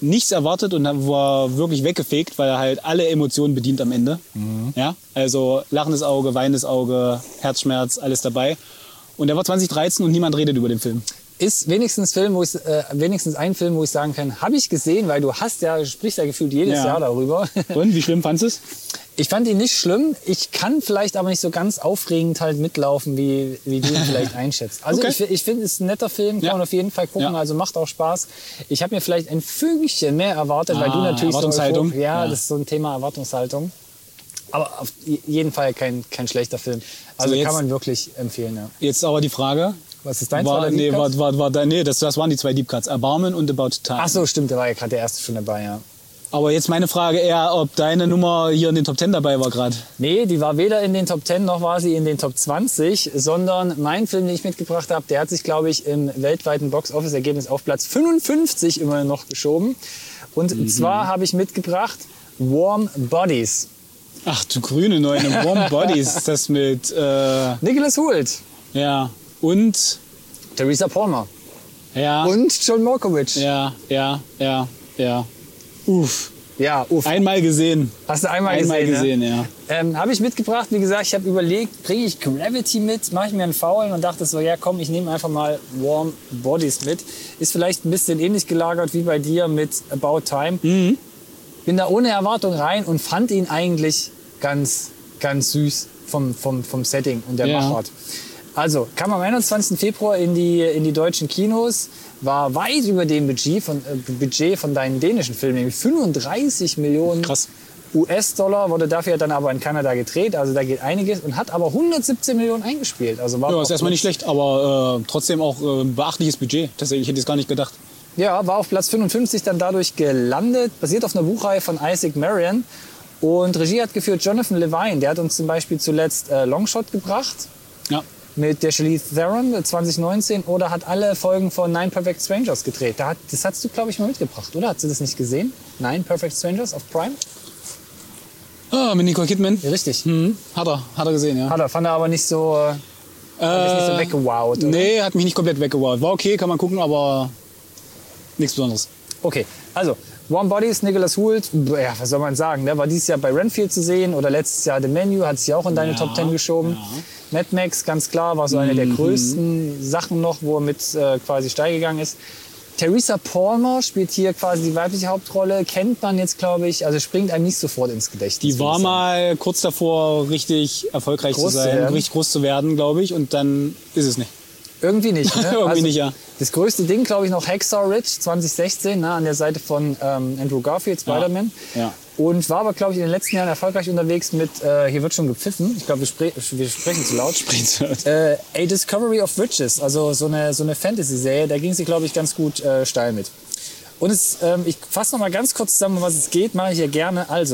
nichts erwartet und war wirklich weggefegt, weil er halt alle Emotionen bedient am Ende. Mhm. Ja? Also lachendes Auge, weinendes Auge, Herzschmerz, alles dabei. Und der war zwanzig dreizehn und niemand redet über den Film. Ist wenigstens, Film, wo ich, äh, wenigstens ein Film, wo ich sagen kann, habe ich gesehen, weil du hast ja, sprichst ja gefühlt jedes ja. Jahr darüber. Und, wie schlimm fandest du es? Ich fand ihn nicht schlimm. Ich kann vielleicht aber nicht so ganz aufregend halt mitlaufen, wie, wie du ihn vielleicht einschätzt. Also okay. ich, ich finde, es ist ein netter Film, kann ja. man auf jeden Fall gucken, ja. also macht auch Spaß. Ich habe mir vielleicht ein Fügchen mehr erwartet, ah, weil du natürlich Erwartungshaltung. So, ja, ja, das ist so ein Thema Erwartungshaltung. Aber auf jeden Fall kein, kein schlechter Film. Also so jetzt, kann man wirklich empfehlen. Ja. Jetzt aber die Frage. Was ist dein war, nee, war, war, war, war, nee, das, das waren die zwei Deep Cuts. Erbarmen und About Time. Ach so, stimmt, da war ja gerade der erste schon dabei, ja. Aber jetzt meine Frage eher, ob deine Nummer hier in den Top Ten dabei war gerade. Nee, die war weder in den Top Ten noch war sie in den Top zwanzig, sondern mein Film, den ich mitgebracht habe, der hat sich, glaube ich, im weltweiten Box-Office-Ergebnis auf Platz fünfundfünfzig immer noch geschoben. Und mhm. zwar habe ich mitgebracht Warm Bodies. Ach du grüne Neune, Warm Bodies, das mit... Äh, Nicholas Hoult. Ja, und... Teresa Palmer. Ja. Und John Malkovich. Ja, ja, ja, ja. Uff. Ja, uff. Einmal gesehen. Hast du einmal, einmal gesehen, gesehen, ja. ja. Ähm, habe ich mitgebracht, wie gesagt, ich habe überlegt, bringe ich Gravity mit, mache ich mir einen Faulen und dachte so, ja komm, ich nehme einfach mal Warm Bodies mit. Ist vielleicht ein bisschen ähnlich gelagert wie bei dir mit About Time. Mhm. Bin da ohne Erwartung rein und fand ihn eigentlich ganz, ganz süß vom, vom, vom Setting und der ja. Machart. Also, kam am einundzwanzigsten Februar in die, in die deutschen Kinos, war weit über dem Budget von, äh, Budget von deinen dänischen Filmen, nämlich fünfunddreißig Millionen U S-Dollar, wurde dafür dann aber in Kanada gedreht, also da geht einiges und hat aber hundertsiebzehn Millionen eingespielt. Also war ja, ist erstmal nicht schlecht, aber äh, trotzdem auch äh, ein beachtliches Budget. Tatsächlich, ich hätte es gar nicht gedacht. Ja, war auf Platz fünfundfünfzig dann dadurch gelandet, basiert auf einer Buchreihe von Isaac Marion und Regie hat geführt Jonathan Levine, der hat uns zum Beispiel zuletzt äh, Longshot gebracht. Ja. Mit der Charlize Theron zwanzig neunzehn oder hat alle Folgen von Nine Perfect Strangers gedreht. Da hat, das hast du, glaube ich, mal mitgebracht, oder? Hat sie das nicht gesehen? Nine Perfect Strangers auf Prime? Ah, mit Nicole Kidman. Ja, richtig. Mhm. Hat er, hat er gesehen, ja. Hat er, fand er aber nicht so, äh, hat nicht so weggewowt, oder? Nee, hat mich nicht komplett weggewowt. War okay, kann man gucken, aber nichts Besonderes. Okay, also Warm Bodies, Nicholas Hoult, ja, was soll man sagen, der war dieses Jahr bei Renfield zu sehen oder letztes Jahr The Menu, hat sich ja auch in deine ja, Top Ten geschoben. Ja. Mad Max, ganz klar, war so eine mhm. der größten Sachen noch, wo er mit äh, quasi steil gegangen ist. Teresa Palmer spielt hier quasi die weibliche Hauptrolle, kennt man jetzt, glaube ich, also springt einem nicht sofort ins Gedächtnis. Die war mal kurz davor, richtig erfolgreich groß zu sein, zu richtig groß zu werden, glaube ich, und dann ist es nicht. Irgendwie nicht, ne? Irgendwie also, nicht, ja. Das größte Ding, glaube ich, noch Hacksaw Ridge zwanzig sechzehn, ne, an der Seite von ähm, Andrew Garfield, Spider-Man. Ja. Ja. Und war aber, glaube ich, in den letzten Jahren erfolgreich unterwegs mit, äh, hier wird schon gepfiffen, ich glaube, wir, spre wir sprechen zu laut. Sprechen zu laut. Äh, A Discovery of Witches, also so eine, so eine Fantasy-Serie, da ging sie, glaube ich, ganz gut äh, steil mit. Und es, ähm, ich fasse noch mal ganz kurz zusammen, um was es geht, mache ich hier gerne. Also,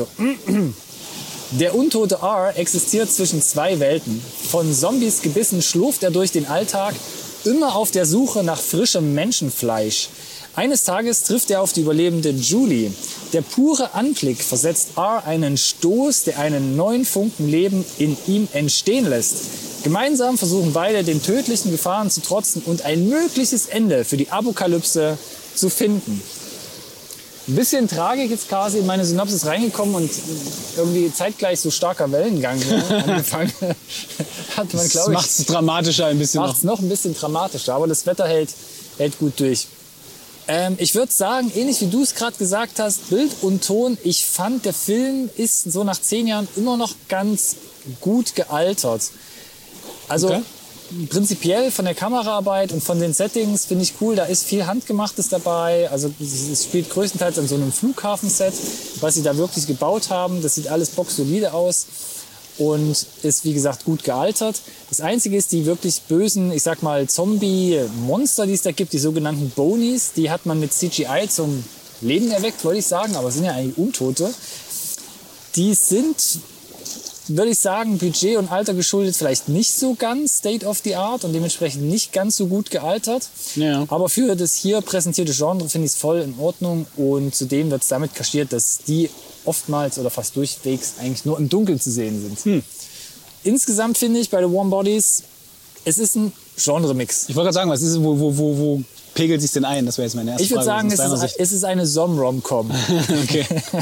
der untote R existiert zwischen zwei Welten. Von Zombies gebissen schlurft er durch den Alltag, immer auf der Suche nach frischem Menschenfleisch. Eines Tages trifft er auf die überlebende Julie. Der pure Anblick versetzt R einen Stoß, der einen neuen Funken Leben in ihm entstehen lässt. Gemeinsam versuchen beide, den tödlichen Gefahren zu trotzen und ein mögliches Ende für die Apokalypse zu finden. Ein bisschen Tragik jetzt quasi in meine Synopsis reingekommen und irgendwie zeitgleich so starker Wellengang angefangen. Hat man, das macht es dramatischer ein bisschen. Macht es noch ein bisschen dramatischer, aber das Wetter hält, hält gut durch. Ähm, ich würde sagen, ähnlich wie du es gerade gesagt hast, Bild und Ton, ich fand, der Film ist so nach zehn Jahren immer noch ganz gut gealtert. Also okay. Prinzipiell von der Kameraarbeit und von den Settings finde ich cool, da ist viel Handgemachtes dabei. Also es spielt größtenteils an so einem Flughafenset, was sie da wirklich gebaut haben. Das sieht alles boxsolide aus und ist wie gesagt gut gealtert. Das Einzige ist, die wirklich bösen, ich sag mal Zombie-Monster, die es da gibt, die sogenannten Bonies, die hat man mit C G I zum Leben erweckt, wollte ich sagen, aber sind ja eigentlich Untote. Die sind, würde ich sagen, Budget und Alter geschuldet vielleicht nicht so ganz State of the Art und dementsprechend nicht ganz so gut gealtert. Ja. Aber für das hier präsentierte Genre finde ich es voll in Ordnung und zudem wird es damit kaschiert, dass die oftmals oder fast durchwegs eigentlich nur im Dunkeln zu sehen sind. Hm. Insgesamt finde ich bei The Warm Bodies, es ist ein Genre-Mix. Ich wollte gerade sagen, was ist, wo, wo, wo, wo pegelt sich denn ein? Das wäre jetzt meine erste Ich würde Frage. sagen, es ist, es ist eine Som-Rom-Com. Okay.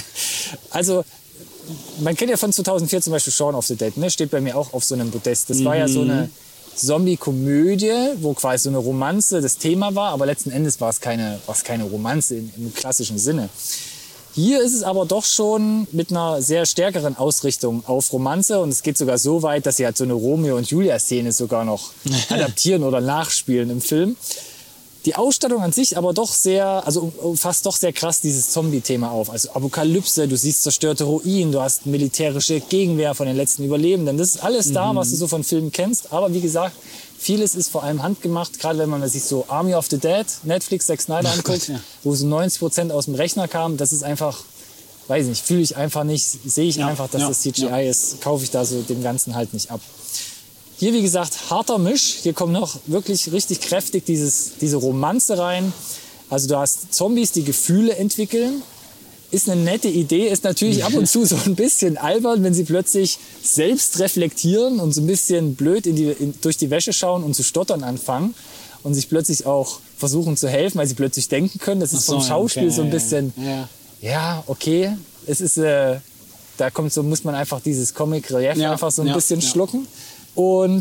Also, man kennt ja von zweitausendvier zum Beispiel Shaun of the Dead, ne? Steht bei mir auch auf so einem Podest. Das war ja so eine Zombie-Komödie, wo quasi so eine Romanze das Thema war, aber letzten Endes war es keine, war es keine Romanze im, im klassischen Sinne. Hier ist es aber doch schon mit einer sehr stärkeren Ausrichtung auf Romanze und es geht sogar so weit, dass sie halt so eine Romeo- und Julia-Szene sogar noch adaptieren oder nachspielen im Film. Die Ausstattung an sich aber doch sehr, also fasst doch sehr krass dieses Zombie-Thema auf. Also Apokalypse, du siehst zerstörte Ruinen, du hast militärische Gegenwehr von den letzten Überlebenden. Das ist alles da, mhm. was du so von Filmen kennst. Aber wie gesagt, vieles ist vor allem handgemacht. Gerade wenn man sich so Army of the Dead, Netflix, Zack Snyder anguckt, ja. wo so neunzig Prozent aus dem Rechner kam. Das ist einfach, weiß ich nicht, fühle ich einfach nicht, sehe ich ja. einfach, dass ja. das C G I ja. ist, kaufe ich da so dem Ganzen halt nicht ab. Hier, wie gesagt, harter Misch. Hier kommt noch wirklich richtig kräftig dieses, diese Romanze rein. Also du hast Zombies, die Gefühle entwickeln. Ist eine nette Idee. Ist natürlich ab und zu so ein bisschen albern, wenn sie plötzlich selbst reflektieren und so ein bisschen blöd in die, in, durch die Wäsche schauen und zu stottern anfangen. Und sich plötzlich auch versuchen zu helfen, weil sie plötzlich denken können. Das ist so, vom Schauspiel okay, so ein bisschen, ja, ja okay. Es ist, äh, da kommt so, muss man einfach dieses Comic Relief ja, einfach so ein ja, bisschen ja. schlucken. Und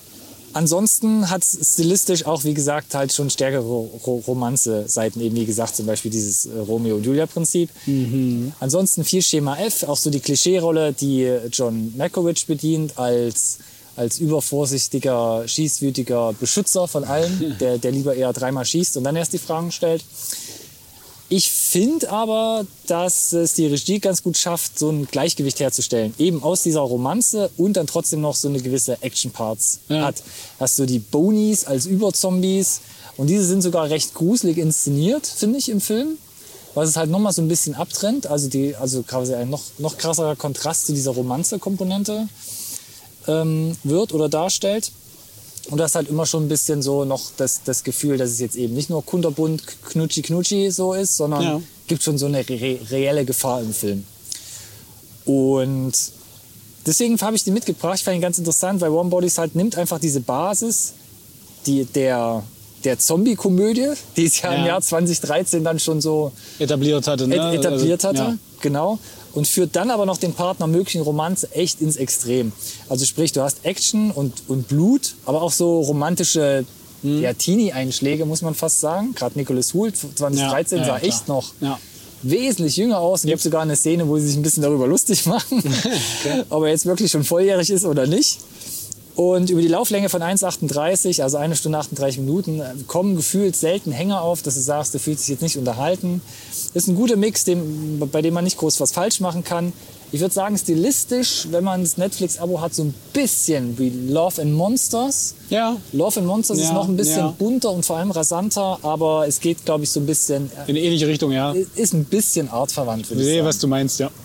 ansonsten hat es stilistisch auch, wie gesagt, halt schon stärkere Ro- Romanze-Seiten. Eben, wie gesagt, zum Beispiel dieses äh, Romeo und Julia-Prinzip. Mhm. Ansonsten viel Schema F, auch so die Klischee-Rolle, die John Malkovich bedient als, als übervorsichtiger, schießwütiger Beschützer von allen, der, der lieber eher dreimal schießt und dann erst die Fragen stellt. Ich finde aber, dass es die Regie ganz gut schafft, so ein Gleichgewicht herzustellen. Eben aus dieser Romanze und dann trotzdem noch so eine gewisse Action-Parts ja. hat. Hast du die Bonies als Überzombies und diese sind sogar recht gruselig inszeniert, finde ich, im Film. Was es halt nochmal so ein bisschen abtrennt. Also, die, also quasi ein noch, noch krasserer Kontrast zu dieser Romanze-Komponente ähm, wird oder darstellt. Und das halt immer schon ein bisschen so noch das, das Gefühl, dass es jetzt eben nicht nur kunterbunt, knutschi-knutschi so ist, sondern ja. gibt schon so eine re- reelle Gefahr im Film. Und deswegen habe ich die mitgebracht. Ich fand ihn ganz interessant, weil Warm Bodies halt nimmt einfach diese Basis die, der, der Zombie-Komödie, die es ja, ja im Jahr zwanzig dreizehn dann schon so etabliert hatte. Ne? etabliert hatte, also, ja. genau. Und führt dann aber noch den Partner möglichen Romanze echt ins Extrem. Also sprich, du hast Action und, und Blut, aber auch so romantische hm. ja, Teenie-Einschläge, muss man fast sagen. Gerade Nicholas Hoult zwanzig dreizehn ja, ja, sah ja, echt noch ja. wesentlich jünger aus. Es gibt sogar eine Szene, wo sie sich ein bisschen darüber lustig machen, okay. ob er jetzt wirklich schon volljährig ist oder nicht. Und über die Lauflänge von eins achtunddreißig, also eine Stunde achtunddreißig Minuten, kommen gefühlt selten Hänger auf, dass du sagst, du fühlst dich jetzt nicht unterhalten. Das ist ein guter Mix, dem, bei dem man nicht groß was falsch machen kann. Ich würde sagen, stilistisch, wenn man das Netflix-Abo hat, so ein bisschen wie Love and Monsters. Ja. Love and Monsters ja, ist noch ein bisschen ja. bunter und vor allem rasanter, aber es geht, glaube ich, so ein bisschen... In eine ähnliche Richtung, ja. Ist ein bisschen artverwandt, würde ich sagen. Ich sehe, was du meinst, ja.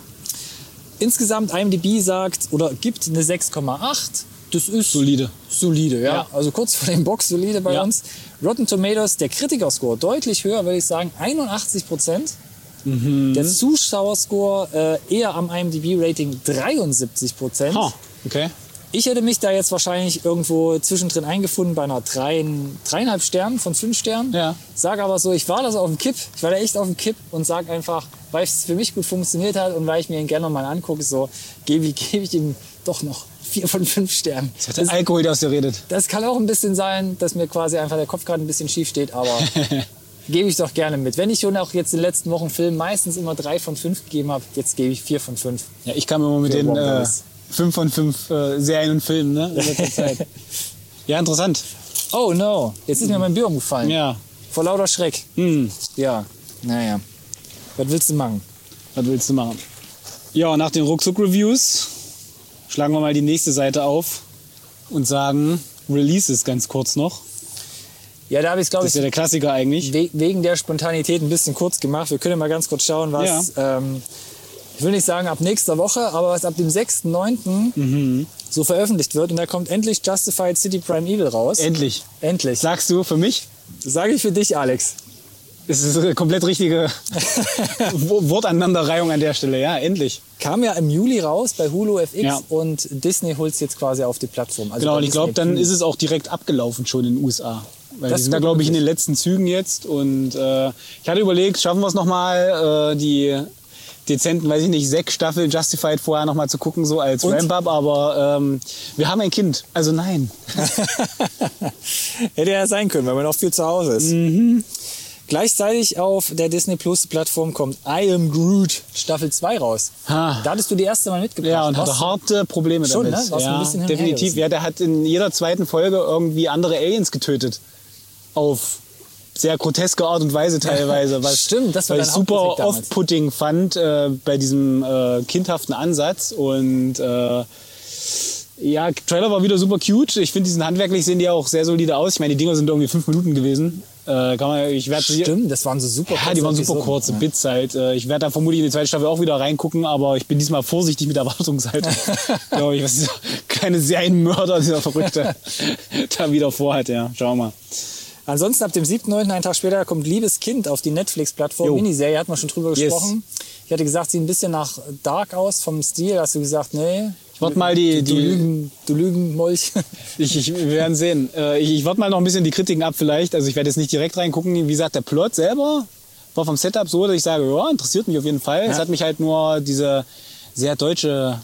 Insgesamt I M D B sagt, oder gibt eine sechs Komma acht. Das ist solide. Solide, ja. ja. Also kurz vor dem Box solide bei ja. uns. Rotten Tomatoes, der Kritikerscore deutlich höher, würde ich sagen, einundachtzig Prozent. Mhm. Der Zuschauerscore äh, eher am I M D B-Rating dreiundsiebzig Prozent. Oh, okay. Ich hätte mich da jetzt wahrscheinlich irgendwo zwischendrin eingefunden bei einer drei, dreieinhalb Sternen von fünf Sternen. Ja. Sag aber so, ich war da so auf dem Kipp, ich war da echt auf dem Kipp und sag einfach, weil es für mich gut funktioniert hat und weil ich mir ihn gerne mal angucke, so gebe ich, gebe ich ihm doch noch vier von fünf Sternen. Das hat der das, Alkohol, der aus dir redet. Das kann auch ein bisschen sein, dass mir quasi einfach der Kopf gerade ein bisschen schief steht, aber gebe ich doch gerne mit. Wenn ich schon auch jetzt in den letzten Wochen Film meistens immer drei von fünf gegeben habe, jetzt gebe ich vier von fünf. Ja, ich kam immer mit den äh, fünf von fünf äh, Serien und Filmen, ne? In letzter Zeit. Ja, interessant. Oh no, jetzt ist mir mein Bier umgefallen. Ja. Vor lauter Schreck. Hm. Ja, naja. Was willst du machen? Was willst du machen? Ja, nach den Ruckzuck-Reviews schlagen wir mal die nächste Seite auf und sagen Releases ganz kurz noch. Ja, da habe ich glaube ich. Das ist ja der Klassiker eigentlich. We- wegen der Spontanität ein bisschen kurz gemacht. Wir können mal ganz kurz schauen, was. Ja. Ähm, ich will nicht sagen ab nächster Woche, aber was ab dem sechsten neunten Mhm. so veröffentlicht wird. Und da kommt endlich Justified City Prime Evil raus. Endlich. Endlich. Sagst du für mich? Das sage ich für dich, Alex. Das ist eine komplett richtige Wortaneinanderreihung an der Stelle. Ja, endlich. Kam ja im Juli raus bei Hulu F X ja. und Disney holt es jetzt quasi auf die Plattform. Also genau, und ich glaube, dann ist es auch direkt abgelaufen schon in den U S A. Weil Das die sind da, ist glaube ich, in möglich. den letzten Zügen jetzt. Und äh, ich hatte überlegt, schaffen wir es nochmal, äh, die dezenten, weiß ich nicht, sechs Staffeln Justified vorher nochmal zu gucken, so als Und? Ramp-Up. Aber ähm, wir haben ein Kind, also nein. Hätte ja sein können, weil man auch viel zu Hause ist. Mhm. Gleichzeitig auf der Disney Plus Plattform kommt I Am Groot Staffel zwei raus. Ha. Da hattest du die erste Mal mitgebracht. Ja, und hatte Warst du- harte Probleme Schon, damit. ne? Warst du ein ja, bisschen hin und her definitiv. gerissen. Ja, der hat in jeder zweiten Folge irgendwie andere Aliens getötet. Auf sehr groteske Art und Weise teilweise. Was, Stimmt, das war was ich dein super Hauptkritik damals. off-putting fand äh, bei diesem äh, kindhaften Ansatz. Und äh, ja, Trailer war wieder super cute. Ich finde, diesen handwerklich sehen die auch sehr solide aus. Ich meine, die Dinger sind irgendwie fünf Minuten gewesen. Äh, kann man, ich werd, Stimmt, das waren so super ja, die waren super Episoden. kurze Ja. Bits halt. Äh, Ich werde da vermutlich in die zweite Staffel auch wieder reingucken, aber ich bin diesmal vorsichtig mit der Erwartungshaltung. Glaube ich, was dieser kleine Serienmörder, dieser Verrückte, da wieder vorhat. Ja, schauen wir mal. Ansonsten ab dem siebten neunten, einen Tag später, kommt Liebes Kind auf die Netflix-Plattform. Jo. Miniserie, hat man schon drüber Yes. gesprochen. Ich hatte gesagt, sieht ein bisschen nach Dark aus vom Stil. Hast du gesagt, nee. Ich warte mal die, Du die Lügen, du Lügenmolch. ich, ich, wir werden sehen. Äh, Ich, ich warte mal noch ein bisschen die Kritiken ab vielleicht. Also ich werde jetzt nicht direkt reingucken. Wie gesagt, der Plot selber war vom Setup so, dass ich sage, ja, interessiert mich auf jeden Fall. Es hat mich halt nur diese sehr deutsche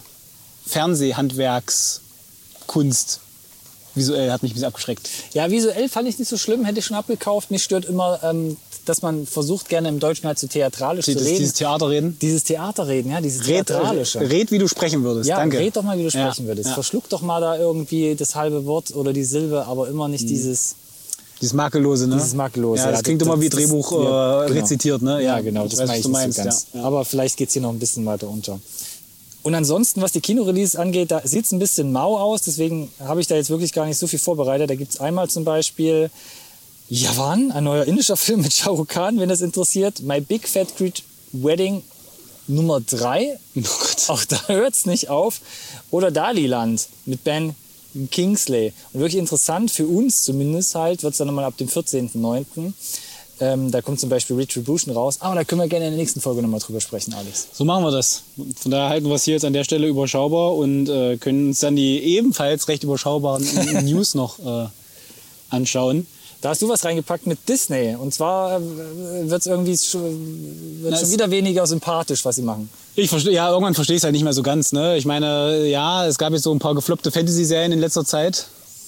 Fernsehhandwerkskunst visuell hat mich ein bisschen abgeschreckt. Ja, visuell fand ich nicht so schlimm, hätte ich schon abgekauft. Mich stört immer, ähm, dass man versucht, gerne im Deutschen halt so theatralisch Dieses, zu reden. dieses Theaterreden. Dieses Theaterreden, ja, dieses Red, Theatralische. red, wie du sprechen würdest. Ja, Danke. red doch mal, wie du Ja, sprechen würdest. ja. Verschluck doch mal da irgendwie das halbe Wort oder die Silbe, aber immer nicht dieses... Dieses Makellose, ne? Dieses Makellose, Ja, das ja, klingt das- immer wie das- Drehbuch ja, äh, genau. rezitiert, ne? Ja, genau, ich das weiß, meine was ich du nicht meinst, so ganz. ja. Ja. Aber vielleicht geht's hier noch ein bisschen weiter unter. Und ansonsten, was die Kinoreleases angeht, da sieht's ein bisschen mau aus. Deswegen habe ich da jetzt wirklich gar nicht so viel vorbereitet. Da gibt's einmal zum Beispiel Javan, ein neuer indischer Film mit Shah Rukh Khan, wenn das interessiert. My Big Fat Greek Wedding Nummer drei. Oh Gott. Auch da hört's nicht auf. Oder Daliland mit Ben Kingsley. Und wirklich interessant für uns zumindest halt, wird's dann nochmal ab dem vierzehnten neunten Ähm, da kommt zum Beispiel Retribution raus. Aber da können wir gerne in der nächsten Folge nochmal drüber sprechen, Alex. So machen wir das. Von daher halten wir es hier jetzt an der Stelle überschaubar und äh, können uns dann die ebenfalls recht überschaubaren News noch äh, anschauen. Da hast du was reingepackt mit Disney. Und zwar wird es irgendwie schon, wird's Na, schon es- wieder weniger sympathisch, was sie machen. Ich verstehe, ja, irgendwann verstehe ich es halt nicht mehr so ganz. Ne? Ich meine, ja, es gab jetzt so ein paar gefloppte Fantasy-Serien in letzter Zeit.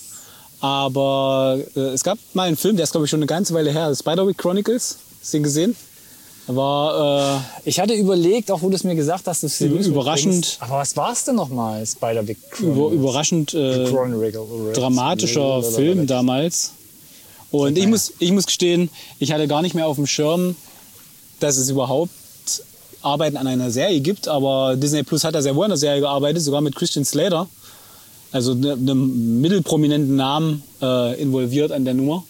Aber äh, es gab mal einen Film, der ist, glaube ich, schon eine ganze Weile her. Spiderwick Chronicles. Hast du den gesehen? Da war äh, Ich hatte überlegt, auch wo du es mir gesagt hast, dass du Über- es überraschend. mitbringst. Aber was war es denn nochmal? Spider-Big über, überraschend äh, dramatischer Film damals. Und ich muss, ich muss gestehen, ich hatte gar nicht mehr auf dem Schirm, dass es überhaupt Arbeiten an einer Serie gibt. Aber Disney Plus hat da sehr wohl an der Serie gearbeitet, sogar mit Christian Slater. Also ne- einem mittelprominenten Namen äh, involviert an der Nummer.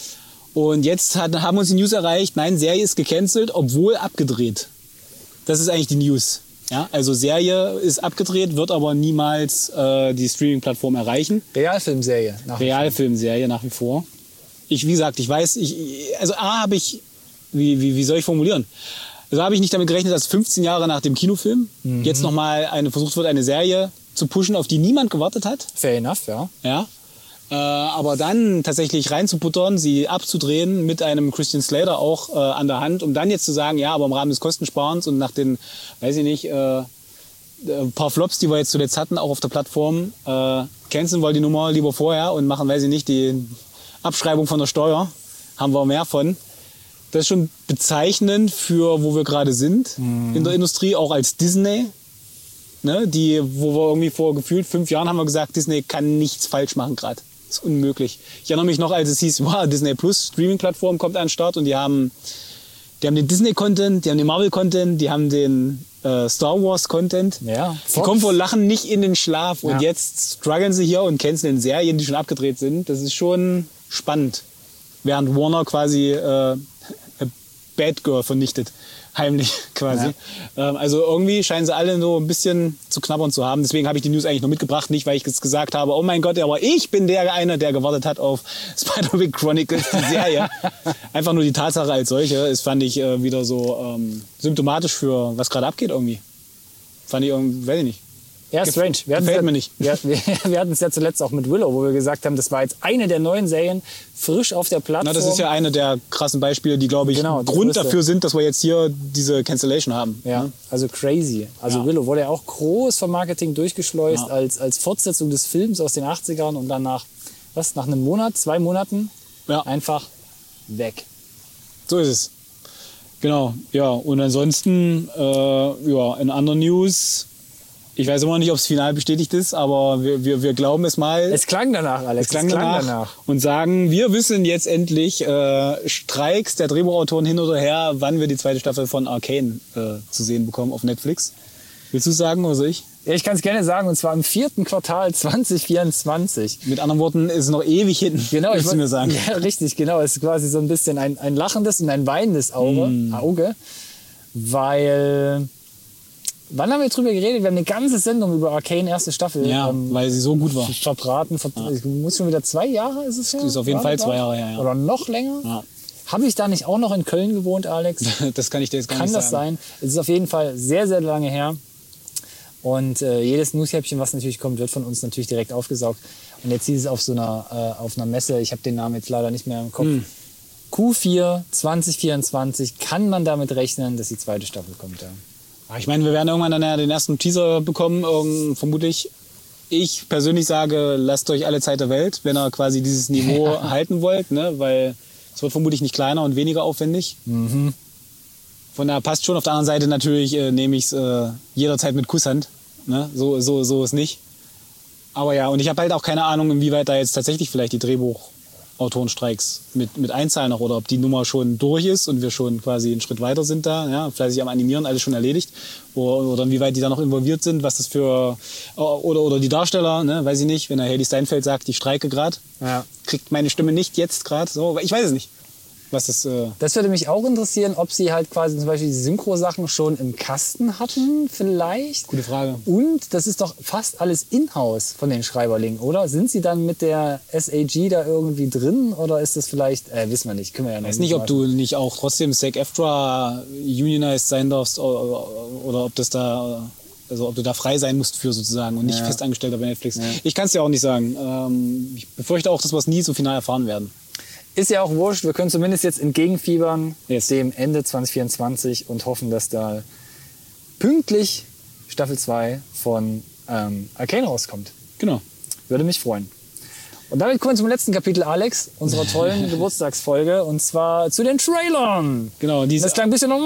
Und jetzt hat, haben uns die News erreicht, nein, Serie ist gecancelt, obwohl abgedreht. Das ist eigentlich die News. Ja, also Serie ist abgedreht, wird aber niemals äh, die Streaming-Plattform erreichen. Realfilmserie. nach wie vor. Realfilmserie nach wie vor. Ich, wie gesagt, ich weiß, ich, also A habe ich, wie, wie, wie soll ich formulieren? Also habe ich nicht damit gerechnet, dass fünfzehn Jahre nach dem Kinofilm Mhm. jetzt nochmal eine, versucht wird, eine Serie zu pushen, auf die niemand gewartet hat. Fair enough, ja. Ja. Äh, aber dann tatsächlich reinzuputtern, sie abzudrehen mit einem Christian Slater auch äh, an der Hand, um dann jetzt zu sagen, ja, aber im Rahmen des Kostensparens und nach den, weiß ich nicht, äh, ein paar Flops, die wir jetzt zuletzt hatten, auch auf der Plattform, äh, canceln wir die Nummer lieber vorher und machen, weiß ich nicht, die Abschreibung von der Steuer. Haben wir mehr von. Das ist schon bezeichnend für, wo wir gerade sind in der Industrie, auch als Disney. Ne, die, wo wir irgendwie vor gefühlt fünf Jahren haben wir gesagt, Disney kann nichts falsch machen gerade. Das ist unmöglich. Ich erinnere mich noch, als es hieß, wow, Disney Plus, Streaming-Plattform kommt an den Start und die haben, die haben den Disney-Content, die haben den Marvel-Content, die haben den äh, Star Wars-Content. Ja, Die Fox. kommen vor Lachen nicht in den Schlaf und Ja. jetzt strugglen sie hier und canceln Serien, die schon abgedreht sind. Das ist schon spannend. Während Warner quasi äh, Bad Girl vernichtet. Heimlich quasi. Ähm, also irgendwie scheinen sie alle so ein bisschen zu knabbern zu haben. Deswegen habe ich die News eigentlich noch mitgebracht. Nicht, weil ich jetzt gesagt habe, oh mein Gott, aber ich bin der eine, der gewartet hat auf Spider-Man Chronicles, die Serie. Einfach nur die Tatsache als solche. Das fand ich äh, wieder so ähm, symptomatisch für was gerade abgeht irgendwie. Fand ich irgendwie, weiß ich nicht. Ja, strange. Wir Gefällt ja, mir nicht. Wir, wir, wir hatten es ja zuletzt auch mit Willow, wo wir gesagt haben, das war jetzt eine der neuen Serien, frisch auf der Plattform. Na, das ist ja eine der krassen Beispiele, die, glaube ich, genau, Grund größte. dafür sind, dass wir jetzt hier diese Cancellation haben. Ja, ne? also crazy. Also ja. Willow wurde ja auch groß vom Marketing durchgeschleust Ja. als, als Fortsetzung des Films aus den achtzigern und dann nach, was, nach einem Monat, zwei Monaten Ja. einfach weg. So ist es. Genau, ja. Und ansonsten, äh, ja, in anderen News, ich weiß immer nicht, ob es final bestätigt ist, aber wir, wir, wir glauben es mal. Es klang danach, Alex. Es klang, es klang danach, danach. Und sagen, wir wissen jetzt endlich äh, Streiks der Drehbuchautoren hin oder her, wann wir die zweite Staffel von Arcane äh, zu sehen bekommen auf Netflix. Willst du sagen oder soll ich? Ja, ich kann es gerne sagen, und zwar im vierten Quartal zwanzig vierundzwanzig. Mit anderen Worten, ist es noch ewig hinten, genau, willst ich du mir sagen. Ja, richtig, genau. Es ist quasi so ein bisschen ein, ein lachendes und ein weinendes Auge, mm. Auge, weil... Wann haben wir drüber geredet? Wir haben eine ganze Sendung über Arcane erste Staffel. Ja, ähm, weil sie so gut war. Verbraten. Ver ja. Muss schon wieder zwei Jahre, ist es ja? Das ist auf jeden Fall zwei Jahre, ja, ja. Oder noch länger? Ja. Habe ich da nicht auch noch in Köln gewohnt, Alex? Das kann ich dir jetzt gar kann nicht sagen. Kann das sein? Es ist auf jeden Fall sehr, sehr lange her. Und äh, jedes Newshäppchen, was natürlich kommt, wird von uns natürlich direkt aufgesaugt. Und jetzt hieß es auf so einer, äh, auf einer Messe, ich habe den Namen jetzt leider nicht mehr im Kopf, hm. Q vier zwanzig vierundzwanzig, kann man damit rechnen, dass die zweite Staffel kommt. Ja. Ich meine, wir werden irgendwann dann ja den ersten Teaser bekommen, ähm, vermutlich. Ich persönlich sage, lasst euch alle Zeit der Welt, wenn ihr quasi dieses Niveau ja. halten wollt, ne? Weil es wird vermutlich nicht kleiner und weniger aufwendig. Mhm. Von daher passt schon. Auf der anderen Seite natürlich äh, nehme ich es äh, jederzeit mit Kusshand. Ne? So, so, so ist nicht. Aber ja, und ich habe halt auch keine Ahnung, inwieweit da jetzt tatsächlich vielleicht die Drehbuchautorenstreiks mit, mit einzahlen noch oder ob die Nummer schon durch ist und wir schon quasi einen Schritt weiter sind da, ja, fleißig am Animieren, alles schon erledigt. Oder, oder inwieweit die da noch involviert sind, was das für, oder, oder die Darsteller, ne, weiß ich nicht, wenn der Hailee Steinfeld sagt, ich streike gerade, ja. kriegt meine Stimme nicht jetzt gerade, so, ich weiß es nicht. Was das, äh das würde mich auch interessieren, ob sie halt quasi zum Beispiel die Synchro-Sachen schon im Kasten hatten, vielleicht. Gute Frage. Und das ist doch fast alles in-house von den Schreiberlingen, oder? Sind sie dann mit der S A G da irgendwie drin oder ist das vielleicht, äh, wissen wir nicht, können wir ja noch nicht. Ich weiß nicht, ob du nicht auch trotzdem SAG-AFTRA unionized sein darfst oder, oder ob das da, also ob du da frei sein musst für sozusagen und nicht ja. festangestellter bei Netflix. Ja. Ich kann es dir auch nicht sagen. Ähm, ich befürchte auch, dass wir es nie so final erfahren werden. Ist ja auch wurscht, wir können zumindest jetzt entgegenfiebern yes. dem Ende zwanzig vierundzwanzig und hoffen, dass da pünktlich Staffel zwei von ähm, Arcane rauskommt. Genau. Würde mich freuen. Und damit kommen wir zum letzten Kapitel, Alex, unserer tollen Geburtstagsfolge, und zwar zu den Trailern. Genau. Diese das klang ein bisschen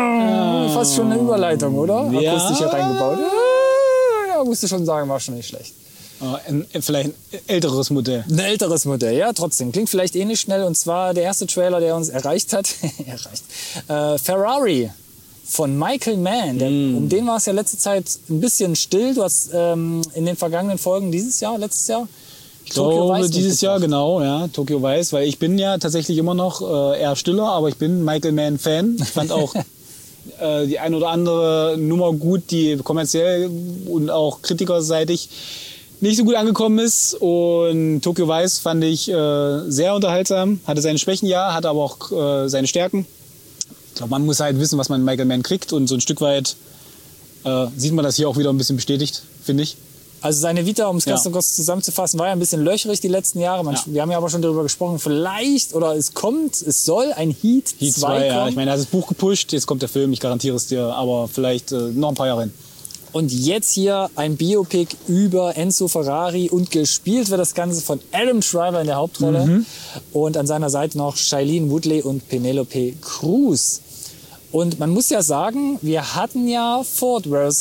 oh, fast schon eine Überleitung, oder? Ja. Akustisch hier reingebaut. Ja, musst du schon sagen, war schon nicht schlecht. Ein, vielleicht ein älteres Modell. Ein älteres Modell, ja, trotzdem. Klingt vielleicht ähnlich schnell. Und zwar der erste Trailer, der uns erreicht hat. erreicht. Äh, Ferrari von Michael Mann. Der, mm. Um den war es ja letzte Zeit ein bisschen still. Du hast ähm, in den vergangenen Folgen dieses Jahr, letztes Jahr? Ich glaube, dieses Jahr, genau, ja, Tokyo Vice. Weil ich bin ja tatsächlich immer noch äh, eher stiller, aber ich bin Michael Mann-Fan. Ich fand auch äh, die ein oder andere Nummer gut, die kommerziell und auch kritikerseitig nicht so gut angekommen ist. Und Tokyo Vice fand ich äh, sehr unterhaltsam. Hatte seine Schwächen, ja, hatte aber auch äh, seine Stärken. Ich glaube, man muss halt wissen, was man in Michael Mann kriegt. Und so ein Stück weit äh, sieht man das hier auch wieder ein bisschen bestätigt, finde ich. Also seine Vita, um es ganz ja. kurz zusammenzufassen, war ja ein bisschen löcherig die letzten Jahre. Man, ja. Wir haben ja aber schon darüber gesprochen, vielleicht, oder es kommt, es soll ein Heat, Heat zwei zwei, kommen. Ja. Ich meine, er hat das Buch gepusht, jetzt kommt der Film, ich garantiere es dir, aber vielleicht äh, noch ein paar Jahre hin. Und jetzt hier ein Biopic über Enzo Ferrari und gespielt wird das Ganze von Adam Driver in der Hauptrolle. Mhm. Und an seiner Seite noch Shailene Woodley und Penelope Cruz. Und man muss ja sagen, wir hatten ja Ford versus,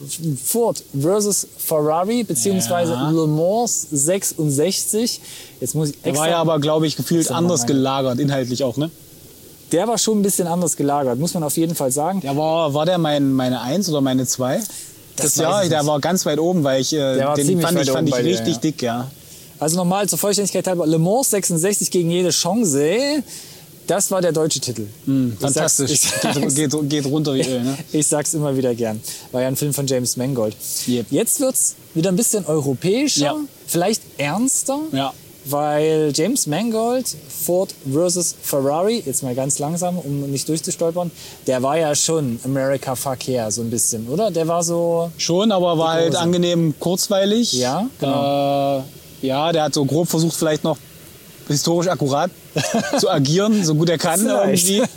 Ford versus Ferrari, beziehungsweise ja. Le Mans sechsundsechzig. Jetzt muss ich extra der war ja aber, glaube ich, gefühlt anders gelagert, inhaltlich auch, ne? Der war schon ein bisschen anders gelagert, muss man auf jeden Fall sagen. Der war, war der mein, meine eins oder meine zwei? Das, das Jahr, der war ganz weit oben, weil ich äh, den fand ich, fand ich richtig dir, ja. dick, ja. Also nochmal zur Vollständigkeit halber, Le Mans sechsundsechzig gegen jede Chance, das war der deutsche Titel. Mm, fantastisch, ich sag's, ich geht, geht, geht runter wie Öl. Ne? Ich sag's immer wieder gern. War ja ein Film von James Mangold. Yep. Jetzt wird's wieder ein bisschen europäischer, ja. vielleicht ernster. Ja. weil James Mangold, Ford versus Ferrari, jetzt mal ganz langsam, um nicht durchzustolpern, der war ja schon America Fuck Yeah, so ein bisschen, oder? Der war so... Schon, aber war halt angenehm kurzweilig. Ja, genau. Äh, ja, der hat so grob versucht, vielleicht noch historisch akkurat zu agieren, so gut er kann Vielleicht. irgendwie.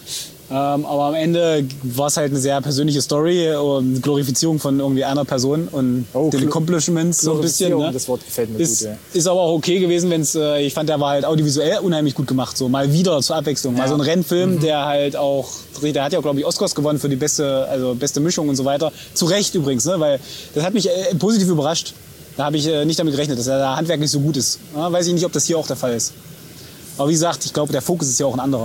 Ähm, aber am Ende war es halt eine sehr persönliche Story und Glorifizierung von irgendwie einer Person und Oh, den Glo- Accomplishments so ein bisschen. Glorifizierung, Ne? das Wort gefällt mir Ist, gut, ja. ist aber auch okay gewesen, wenn es, äh, ich fand, der war halt audiovisuell unheimlich gut gemacht, so mal wieder zur Abwechslung. Mal Ja. so ein Rennfilm, der halt auch, der hat ja, glaube ich, Oscars gewonnen für die beste, also beste Mischung und so weiter. Zu Recht übrigens, ne? Weil das hat mich äh, positiv überrascht. Da habe ich äh, nicht damit gerechnet, dass er da handwerklich so gut ist. Ja, weiß ich nicht, ob das hier auch der Fall ist. Aber wie gesagt, ich glaube, der Fokus ist ja auch ein anderer.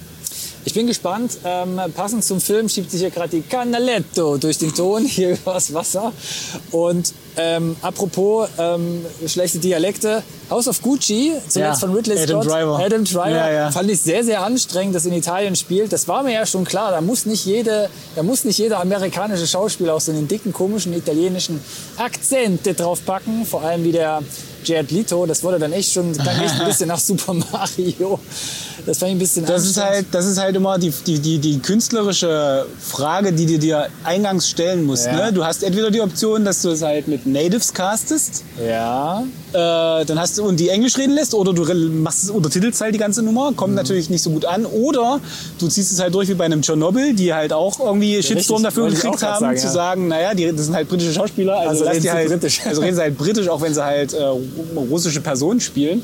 Ich bin gespannt. Ähm, passend zum Film schiebt sich hier gerade die Canaletto durch den Ton hier übers Wasser. Und ähm, apropos ähm, schlechte Dialekte, House of Gucci, zuletzt Ja, von Ridley Adam Scott, Driver. Adam Driver, Ja, ja. fand ich sehr, sehr anstrengend, dass in Italien spielt. Das war mir ja schon klar. Da muss nicht jede, da muss nicht jeder amerikanische Schauspieler auch so einen dicken, komischen italienischen Akzente draufpacken. Vor allem wie der Jared Leto. Das wurde dann echt schon, klang echt ein bisschen nach Super Mario. Das fand ich ein bisschen Das ist anstrengend. halt, das ist halt immer die, die, die, die künstlerische Frage, die du dir eingangs stellen musst. Ja. Ne? Du hast entweder die Option, dass du es halt mit Natives castest, Ja. äh, dann hast du und die Englisch reden lässt, oder du re- machst es untertitelst halt die ganze Nummer, kommt Mhm. natürlich nicht so gut an, oder du ziehst es halt durch wie bei einem Tschernobyl, die halt auch irgendwie Shitstorm richtig, dafür wollte ich gekriegt auch grad haben, sagen, zu ja. sagen, naja, die, das sind halt britische Schauspieler, also, Also lass reden die sie halt, britisch. also reden sie halt britisch, auch wenn sie halt äh, russische Personen spielen.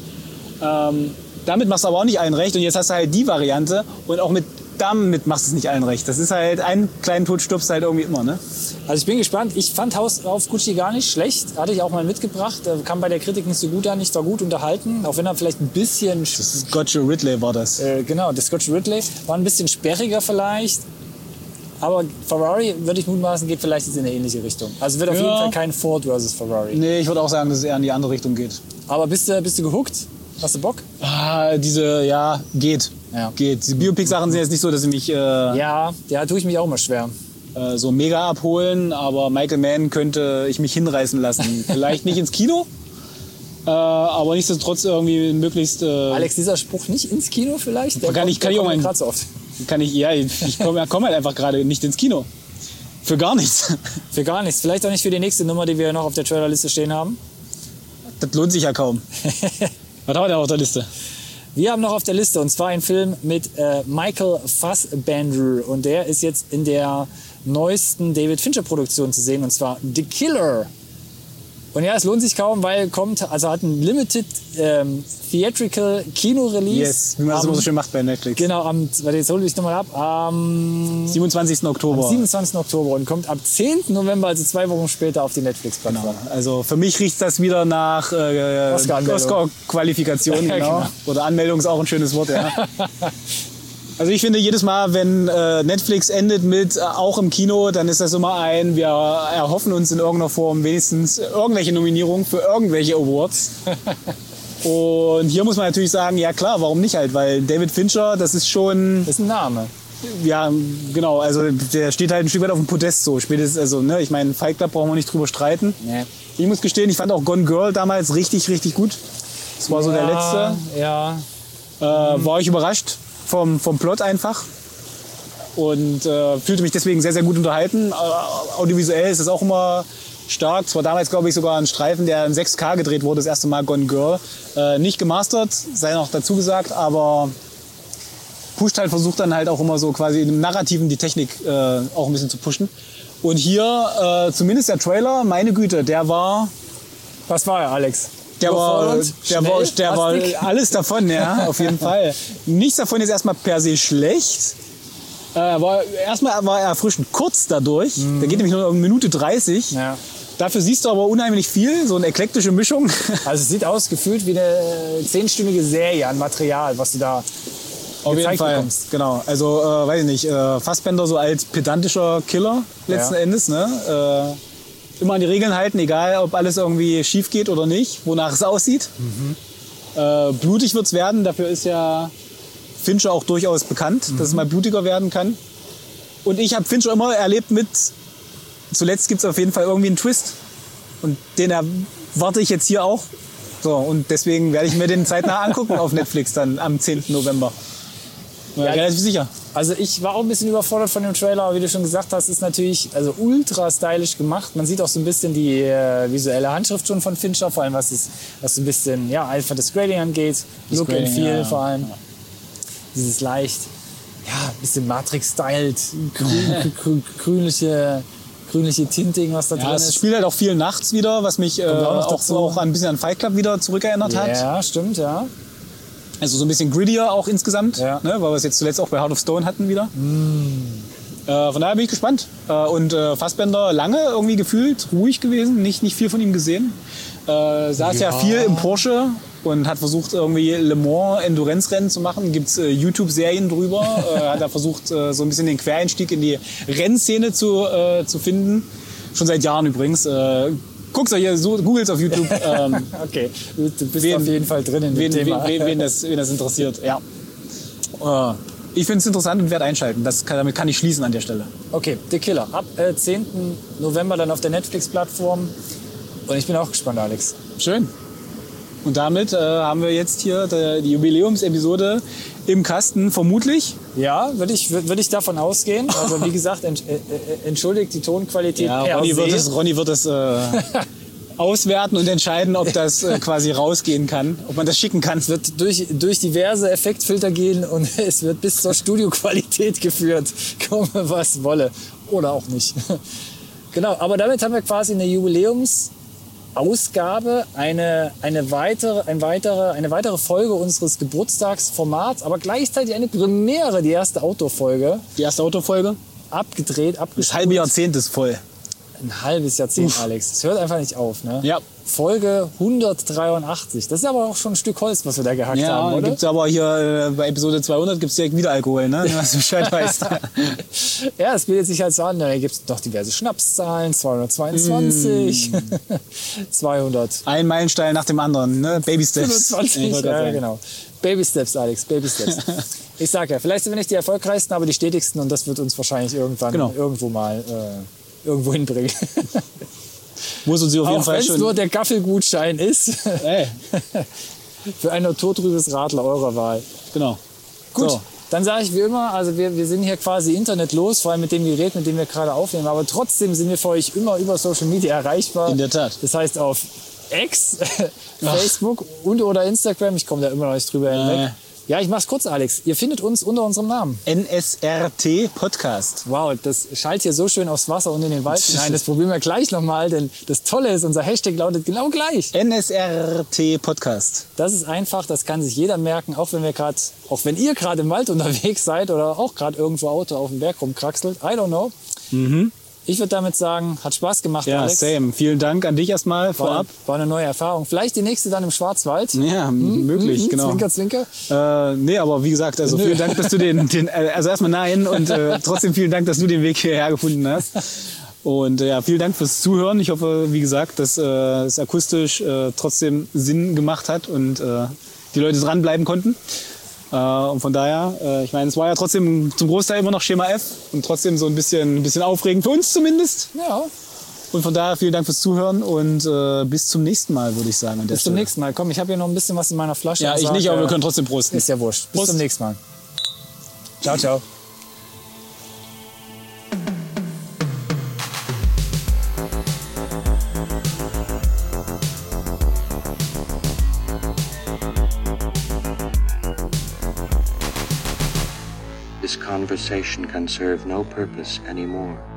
Ähm, damit machst du aber auch nicht allen recht. Und jetzt hast du halt die Variante und auch mit damit machst du es nicht allen recht. Das ist halt, einen kleinen Tod stirbst du halt irgendwie immer, ne? Also ich bin gespannt. Ich fand House of Gucci gar nicht schlecht. Hatte ich auch mal mitgebracht. Äh, Kam bei der Kritik nicht so gut an. Ich war gut unterhalten. Auch wenn er vielleicht ein bisschen... Scotch Ridley war das. Äh, genau, der Scotch Ridley war ein bisschen sperriger vielleicht. Aber Ferrari, würde ich mutmaßen, geht vielleicht jetzt in eine ähnliche Richtung. Also wird auf Ja. jeden Fall kein Ford versus Ferrari. Nee, ich würde auch sagen, dass es eher in die andere Richtung geht. Aber bist du, bist du gehuckt? Hast du Bock? Ah, diese, ja, geht. Ja. Geht. Die Biopic-Sachen sind jetzt nicht so, dass sie mich äh, Ja, ja, tue ich mich auch mal schwer. äh, so mega abholen, aber Michael Mann könnte ich mich hinreißen lassen. Vielleicht nicht ins Kino, äh, aber nichtsdestotrotz irgendwie möglichst... Äh, Alex, dieser Spruch nicht ins Kino vielleicht? Der Kann ich- kann ich auch mal- gerade so oft. kann ich, ja, ich komme komm halt einfach gerade nicht ins Kino. Für gar nichts. Für gar nichts. Vielleicht auch nicht für die nächste Nummer, die wir noch auf der Trailerliste stehen haben. Das lohnt sich ja kaum. Was haben wir denn auf der Liste? Wir haben noch auf der Liste, und zwar einen Film mit äh, Michael Fassbender. Und der ist jetzt in der neuesten David Fincher-Produktion zu sehen, und zwar The Killer. Und ja, es lohnt sich kaum, weil kommt, also hat ein Limited ähm, Theatrical Kino-Release. Yes, wie man das am- immer so schön macht bei Netflix. Genau, am, warte, jetzt hole ich nochmal ab, am siebenundzwanzigsten Oktober. siebenundzwanzigsten Oktober und kommt am zehnten November, also zwei Wochen später, auf die Netflix-Plattform. Also für mich riecht das wieder nach äh, Oscar-Anmeldung. Oscar-Qualifikation. Ja, Genau. genau. Oder Anmeldung ist auch ein schönes Wort, ja. Also ich finde, jedes Mal, wenn äh, Netflix endet mit äh, auch im Kino, dann ist das immer ein, wir erhoffen uns in irgendeiner Form wenigstens irgendwelche Nominierungen für irgendwelche Awards. Und hier muss man natürlich sagen, ja klar, warum nicht halt, weil David Fincher, das ist schon, Das ist ein Name. ja genau, also der steht halt ein Stück weit auf dem Podest so. Spätestens, also ne, ich meine, Fight Club brauchen wir nicht drüber streiten. Nee. Ich muss gestehen, ich fand auch Gone Girl damals richtig, richtig gut. Das war so der letzte. Ja, Äh, war ich überrascht vom, vom Plot einfach. Und äh, fühlte mich deswegen sehr, sehr gut unterhalten. Äh, audiovisuell ist das auch immer stark. Es war damals, glaube ich, sogar ein Streifen, der in sechs K gedreht wurde, das erste Mal Gone Girl. Äh, nicht gemastert, sei noch dazu gesagt, aber pusht halt, versucht dann halt auch immer so quasi im Narrativen die Technik äh, auch ein bisschen zu pushen. Und hier, äh, zumindest der Trailer, meine Güte, der war... was war er, Alex? Der war, Überfordernd, der war, schnell, der war hastig? alles davon, ja, auf jeden Fall. Nichts davon ist erstmal per se schlecht. Äh, war, erstmal war er erfrischend kurz dadurch. Der geht nämlich nur eine Minute dreißig. Ja. Dafür siehst du aber unheimlich viel, so eine eklektische Mischung. Also es sieht aus, gefühlt wie eine zehnstündige Serie an Material, was du da Auf jeden gezeigt Fall, bekommst. genau. Also, äh, weiß ich nicht, äh, Fassbender so als pedantischer Killer letzten Ja. Endes, ne? Äh, immer an die Regeln halten, egal ob alles irgendwie schief geht oder nicht, wonach es aussieht. Mhm. Äh, blutig wird's werden, dafür ist ja Fincher auch durchaus bekannt, Mhm. dass es mal blutiger werden kann. Und ich habe Fincher immer erlebt mit, zuletzt gibt's auf jeden Fall irgendwie einen Twist. Und den erwarte ich jetzt hier auch. So, und deswegen werde ich mir den zeitnah angucken auf Netflix dann am zehnten November. Ja, relativ sicher. Also ich war auch ein bisschen überfordert von dem Trailer, aber wie du schon gesagt hast, ist natürlich also ultra stylisch gemacht. Man sieht auch so ein bisschen die äh, visuelle Handschrift schon von Fincher, vor allem was, ist, was so ein bisschen ja, einfach das Grading angeht. Das Look Grading, and Feel ja, vor allem. Ja. Dieses leicht, ja, ein bisschen Matrix-styled, grün, grün, grünliche, grünliche Tinting, was da ja, drin ist. Es spielt halt auch viel nachts wieder, was mich äh, auch, auch, so auch ein bisschen an Fight Club wieder zurückerinnert ja, hat. Ja, stimmt, ja. Also so ein bisschen grittier auch insgesamt, ja. ne, weil wir es jetzt zuletzt auch bei Heart of Stone hatten wieder. Mm. Äh, von daher bin ich gespannt. Äh, und äh, Fassbender lange irgendwie gefühlt, ruhig gewesen, nicht, nicht viel von ihm gesehen. Äh, saß ja. ja viel im Porsche und hat versucht irgendwie Le Mans Endurance-Rennen zu machen. Gibt's äh, YouTube-Serien drüber. äh, hat er versucht äh, so ein bisschen den Quereinstieg in die Rennszene zu, äh, zu finden. Schon seit Jahren übrigens. Äh, Guck's euch hier, so, googles auf YouTube. Ähm, okay, du bist wen, auf jeden Fall drin in dem wen, Thema. Wen, wen, das, wen das interessiert, ja. Äh, ich finde es interessant und werde einschalten. Das kann, damit kann ich schließen an der Stelle. Okay, The Killer. Ab äh, zehnten November dann auf der Netflix-Plattform. Und ich bin auch gespannt, Alex. Schön. Und damit äh, haben wir jetzt hier die Jubiläumsepisode im Kasten, vermutlich. Ja, würde ich, würd ich davon ausgehen. Also wie gesagt, ent, äh, entschuldigt die Tonqualität ja, per Ronny se. wird es, Ronny wird es äh, auswerten und entscheiden, ob das äh, quasi rausgehen kann, ob man das schicken kann. Es wird durch, durch diverse Effektfilter gehen und es wird bis zur Studioqualität geführt. Komme, was wolle. Oder auch nicht. Genau, aber damit haben wir quasi eine Jubiläums- Ausgabe, eine, eine, weitere, ein weitere, eine weitere Folge unseres Geburtstagsformats, aber gleichzeitig eine Premiere, die erste Outdoor-Folge. Die erste Outdoor-Folge? Abgedreht, abgespult. Das halbe Jahrzehnt ist voll. Ein halbes Jahrzehnt, Uff. Alex. Es hört einfach nicht auf, ne? Ja. Folge hundertdreiundachtzig. Das ist aber auch schon ein Stück Holz, was wir da gehackt ja, haben, oder? Gibt's aber hier äh, bei Episode zweihundert gibt's direkt wieder Alkohol, ne? Was du Bescheid weißt. Ja, es bietet sich halt so an. Da gibt es noch diverse Schnapszahlen. zweihundertzweiundzwanzig. Mm. zweihundert. Ein Meilenstein nach dem anderen, ne? Baby Steps. fünfundzwanzig, ja, sagen. Genau. Baby Steps, Alex, Baby Steps. Ich sag ja, vielleicht sind wir nicht die erfolgreichsten, aber die stetigsten und das wird uns wahrscheinlich irgendwann genau. irgendwo mal äh, irgendwo hinbringen. Muss uns auf jeden auch Fall wenn es nur der Gaffelgutschein ist. Hey. Für ein naturtrübes Radler eurer Wahl. Genau. Gut, so. Dann sage ich wie immer, also wir, wir sind hier quasi internetlos, vor allem mit dem Gerät, mit dem wir gerade aufnehmen. Aber trotzdem sind wir für euch immer über Social Media erreichbar. In der Tat. Das heißt auf X, Facebook und oder Instagram. Ich komme da immer noch nicht drüber hinweg. Äh. Ja, ich mach's kurz, Alex. Ihr findet uns unter unserem Namen. N S R T Podcast. Wow, das schallt hier so schön aufs Wasser und in den Wald hinein. Das probieren wir gleich nochmal, denn das Tolle ist, unser Hashtag lautet genau gleich. N S R T Podcast. Das ist einfach, das kann sich jeder merken, auch wenn wir gerade, auch wenn ihr gerade im Wald unterwegs seid oder auch gerade irgendwo Auto auf dem Berg rumkraxelt. I don't know. Mhm. Ich würde damit sagen, hat Spaß gemacht, ja, Alex. Ja, same. Vielen Dank an dich erstmal vorab. War, war eine neue Erfahrung. Vielleicht die nächste dann im Schwarzwald. Ja, hm, möglich, hm, genau. Zwinker, zwinker. Äh, nee, aber wie gesagt, also vielen Dank, dass du den, den also erstmal nein und äh, trotzdem vielen Dank, dass du den Weg hierher gefunden hast. Und äh, ja, vielen Dank fürs Zuhören. Ich hoffe, wie gesagt, dass äh, es akustisch äh, trotzdem Sinn gemacht hat und äh, die Leute dranbleiben konnten. Und von daher, äh, ich meine, es war ja trotzdem zum Großteil immer noch Schema F und trotzdem so ein bisschen, ein bisschen aufregend, für uns zumindest. Ja. Und von daher vielen Dank fürs Zuhören und äh, bis zum nächsten Mal, würde ich sagen. An der bis zum nächsten Mal. Komm, ich habe hier noch ein bisschen was in meiner Flasche. Ja, ich sag, nicht, aber äh, wir können trotzdem prosten. Ist ja wurscht. Bis Prost. zum nächsten Mal. Ciao, ciao. This conversation can serve no purpose anymore.